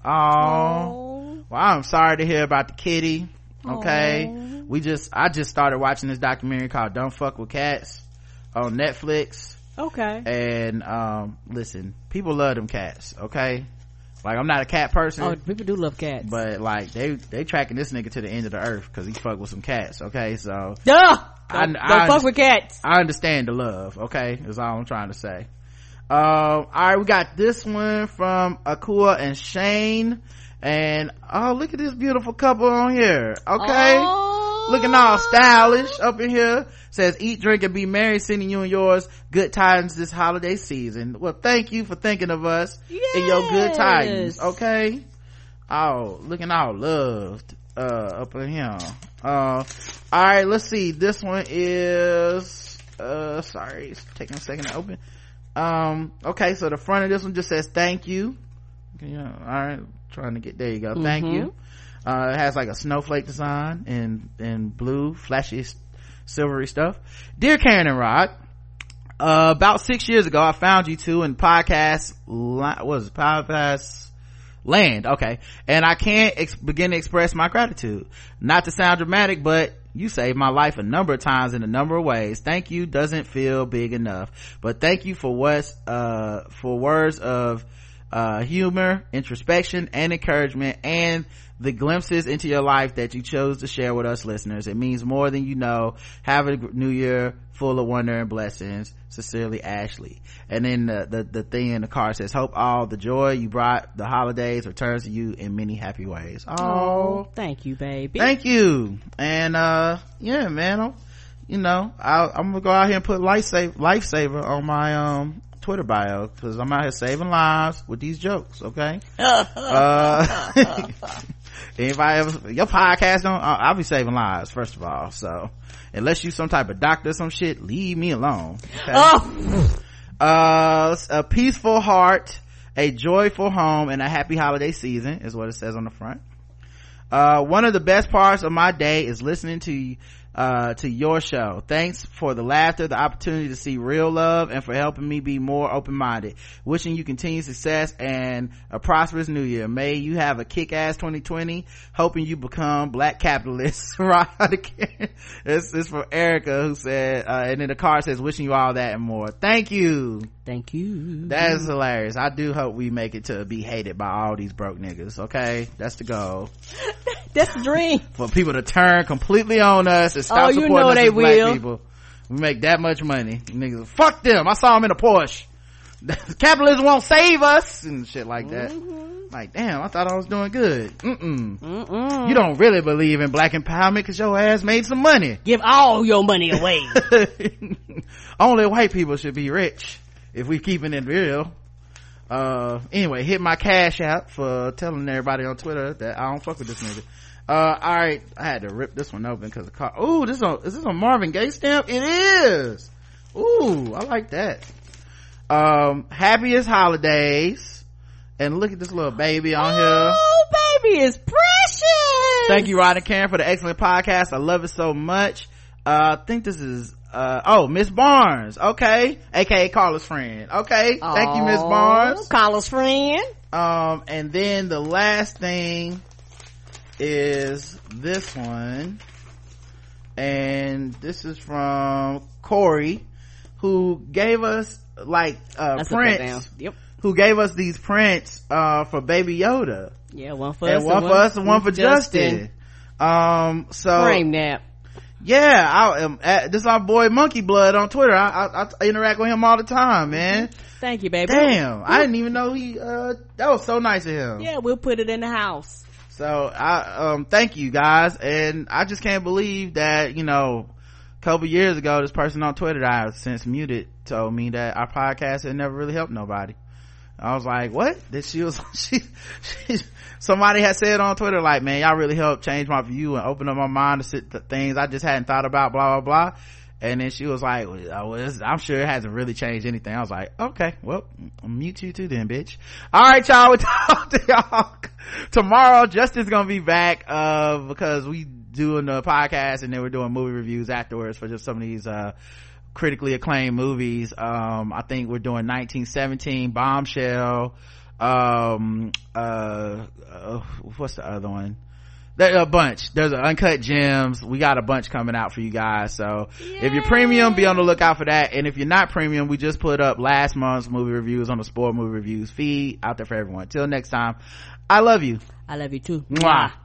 S2: Oh, well, I'm sorry to hear about the kitty. Okay. Aww. we just I just started watching this documentary called Don't Fuck with Cats on Netflix.
S3: Okay.
S2: And um listen, people love them cats. Okay, like I'm not a cat person.
S3: Oh, people do love cats,
S2: but like they they tracking this nigga to the end of the earth because he fuck with some cats. Okay, so
S3: duh don't,
S2: I,
S3: don't
S2: I,
S3: fuck with cats.
S2: I understand the love. Okay, is all I'm trying to say. Um, all right, we got this one from Akua and Shane, and oh, look at this beautiful couple on here. Okay, oh. Looking all stylish up in here. Says, eat, drink, and be merry, sending you and yours good tidings this holiday season. Well, thank you for thinking of us yes. in your good tidings. Okay, oh, looking all loved uh up in here. Uh, all right, let's see. This one is uh sorry, it's taking a second to open. Um, okay, so the front of this one just says thank you. Yeah, all right, trying to get, there you go. Mm-hmm. Thank you. Uh, it has like a snowflake design and, and blue, flashy, silvery stuff. Dear Karen and Rod, uh, about six years ago, I found you two in podcast, what was it, podcast land. Okay. And I can't ex- begin to express my gratitude. Not to sound dramatic, but you saved my life a number of times in a number of ways. Thank you doesn't feel big enough, but thank you for what's, uh, for words of, uh, humor, introspection, and encouragement, and the glimpses into your life that you chose to share with us listeners. It means more than you know. Have a new year full of wonder and blessings. Sincerely, Ashley. And then the, the, the thing in the card says, hope all the joy you brought the holidays returns to you in many happy ways. Oh,
S3: thank you, baby.
S2: Thank you. And, uh, yeah, man, I'm, you know, I'll, I'm gonna go out here and put lifesaver, lifesaver on my, um, Twitter bio, because I'm out here saving lives with these jokes. Okay. uh, anybody ever, your podcast don't, I'll be saving lives, first of all. So unless you some type of doctor or some shit, leave me alone. Okay? Oh. Uh, a peaceful heart, a joyful home, and a happy holiday season is what it says on the front. Uh, one of the best parts of my day is listening to uh to your show. Thanks for the laughter, the opportunity to see real love, and for helping me be more open-minded. Wishing you continued success and a prosperous new year. May you have a kick-ass twenty twenty. Hoping you become black capitalists. Right. This is from Erica, who said, uh, and then the card says, wishing you all that and more. Thank you.
S3: Thank you.
S2: That is hilarious. I do hope we make it to be hated by all these broke niggas. Okay, that's the goal.
S3: That's the dream.
S2: For people to turn completely on us and stop
S3: oh,
S2: supporting
S3: know
S2: us
S3: they
S2: as black
S3: will.
S2: people. We make that much money. Niggas, fuck them. I saw them in a Porsche. Capitalism won't save us and shit like that. Mm-hmm. Like, damn, I thought I was doing good. Mm-mm. Mm-mm. You don't really believe in black empowerment because your ass made some money.
S3: Give all your money away.
S2: Only white people should be rich if we keeping it real. uh anyway, hit my cash app for telling everybody on Twitter that I don't fuck with this nigga. Uh, all right, I had to rip this one open because the car. Ooh, this is a, is this a Marvin Gaye stamp? It is. Ooh, I like that. Um, happiest holidays, and look at this little baby on
S3: oh,
S2: here.
S3: Oh, baby is precious.
S2: Thank you, Rod and Karen, for the excellent podcast. I love it so much. Uh, I think this is uh oh, Miss Barnes. Okay, aka Carla's friend. Okay,
S3: Aww,
S2: thank you, Miss Barnes.
S3: Carla's friend.
S2: Um, and then the last thing is this one, and this is from Corey, who gave us like uh
S3: That's
S2: prints.
S3: Yep.
S2: Who gave us these prints uh for Baby Yoda.
S3: Yeah, one for
S2: and
S3: us,
S2: one
S3: and
S2: for us, and one for Justin. Justin. Um, so
S3: frame nap.
S2: Yeah, I am. Um, this is our boy Monkey Blood on Twitter. I, I, I interact with him all the time, man.
S3: Thank you, baby.
S2: Damn, I didn't even know he. Uh, that was so nice of him.
S3: Yeah, we'll put it in the house.
S2: So I um thank you guys, and I just can't believe that, you know, a couple years ago this person on Twitter that I've since muted told me that our podcast had never really helped nobody. I was like, what? That she was she, she somebody had said on Twitter like, man, y'all really helped change my view and open up my mind to sit th- things I just hadn't thought about, blah blah blah. And then she was like, well, I'm sure it hasn't really changed anything. I was like, okay, well, I'll mute you too then, bitch. All right, y'all, we'll talk to y'all tomorrow. Justin's gonna be back, uh, because we doing the podcast and then we're doing movie reviews afterwards for just some of these, uh, critically acclaimed movies. Um, I think we're doing nineteen seventeen, Bombshell, um, uh, uh what's the other one? There's a bunch. There's an Uncut Gems. We got a bunch coming out for you guys. So Yay. If you're premium, be on the lookout for that. And if you're not premium, we just put up last month's movie reviews on the Sport Movie Reviews feed out there for everyone. Till next time, I love you.
S3: I love you too.
S2: Mwah.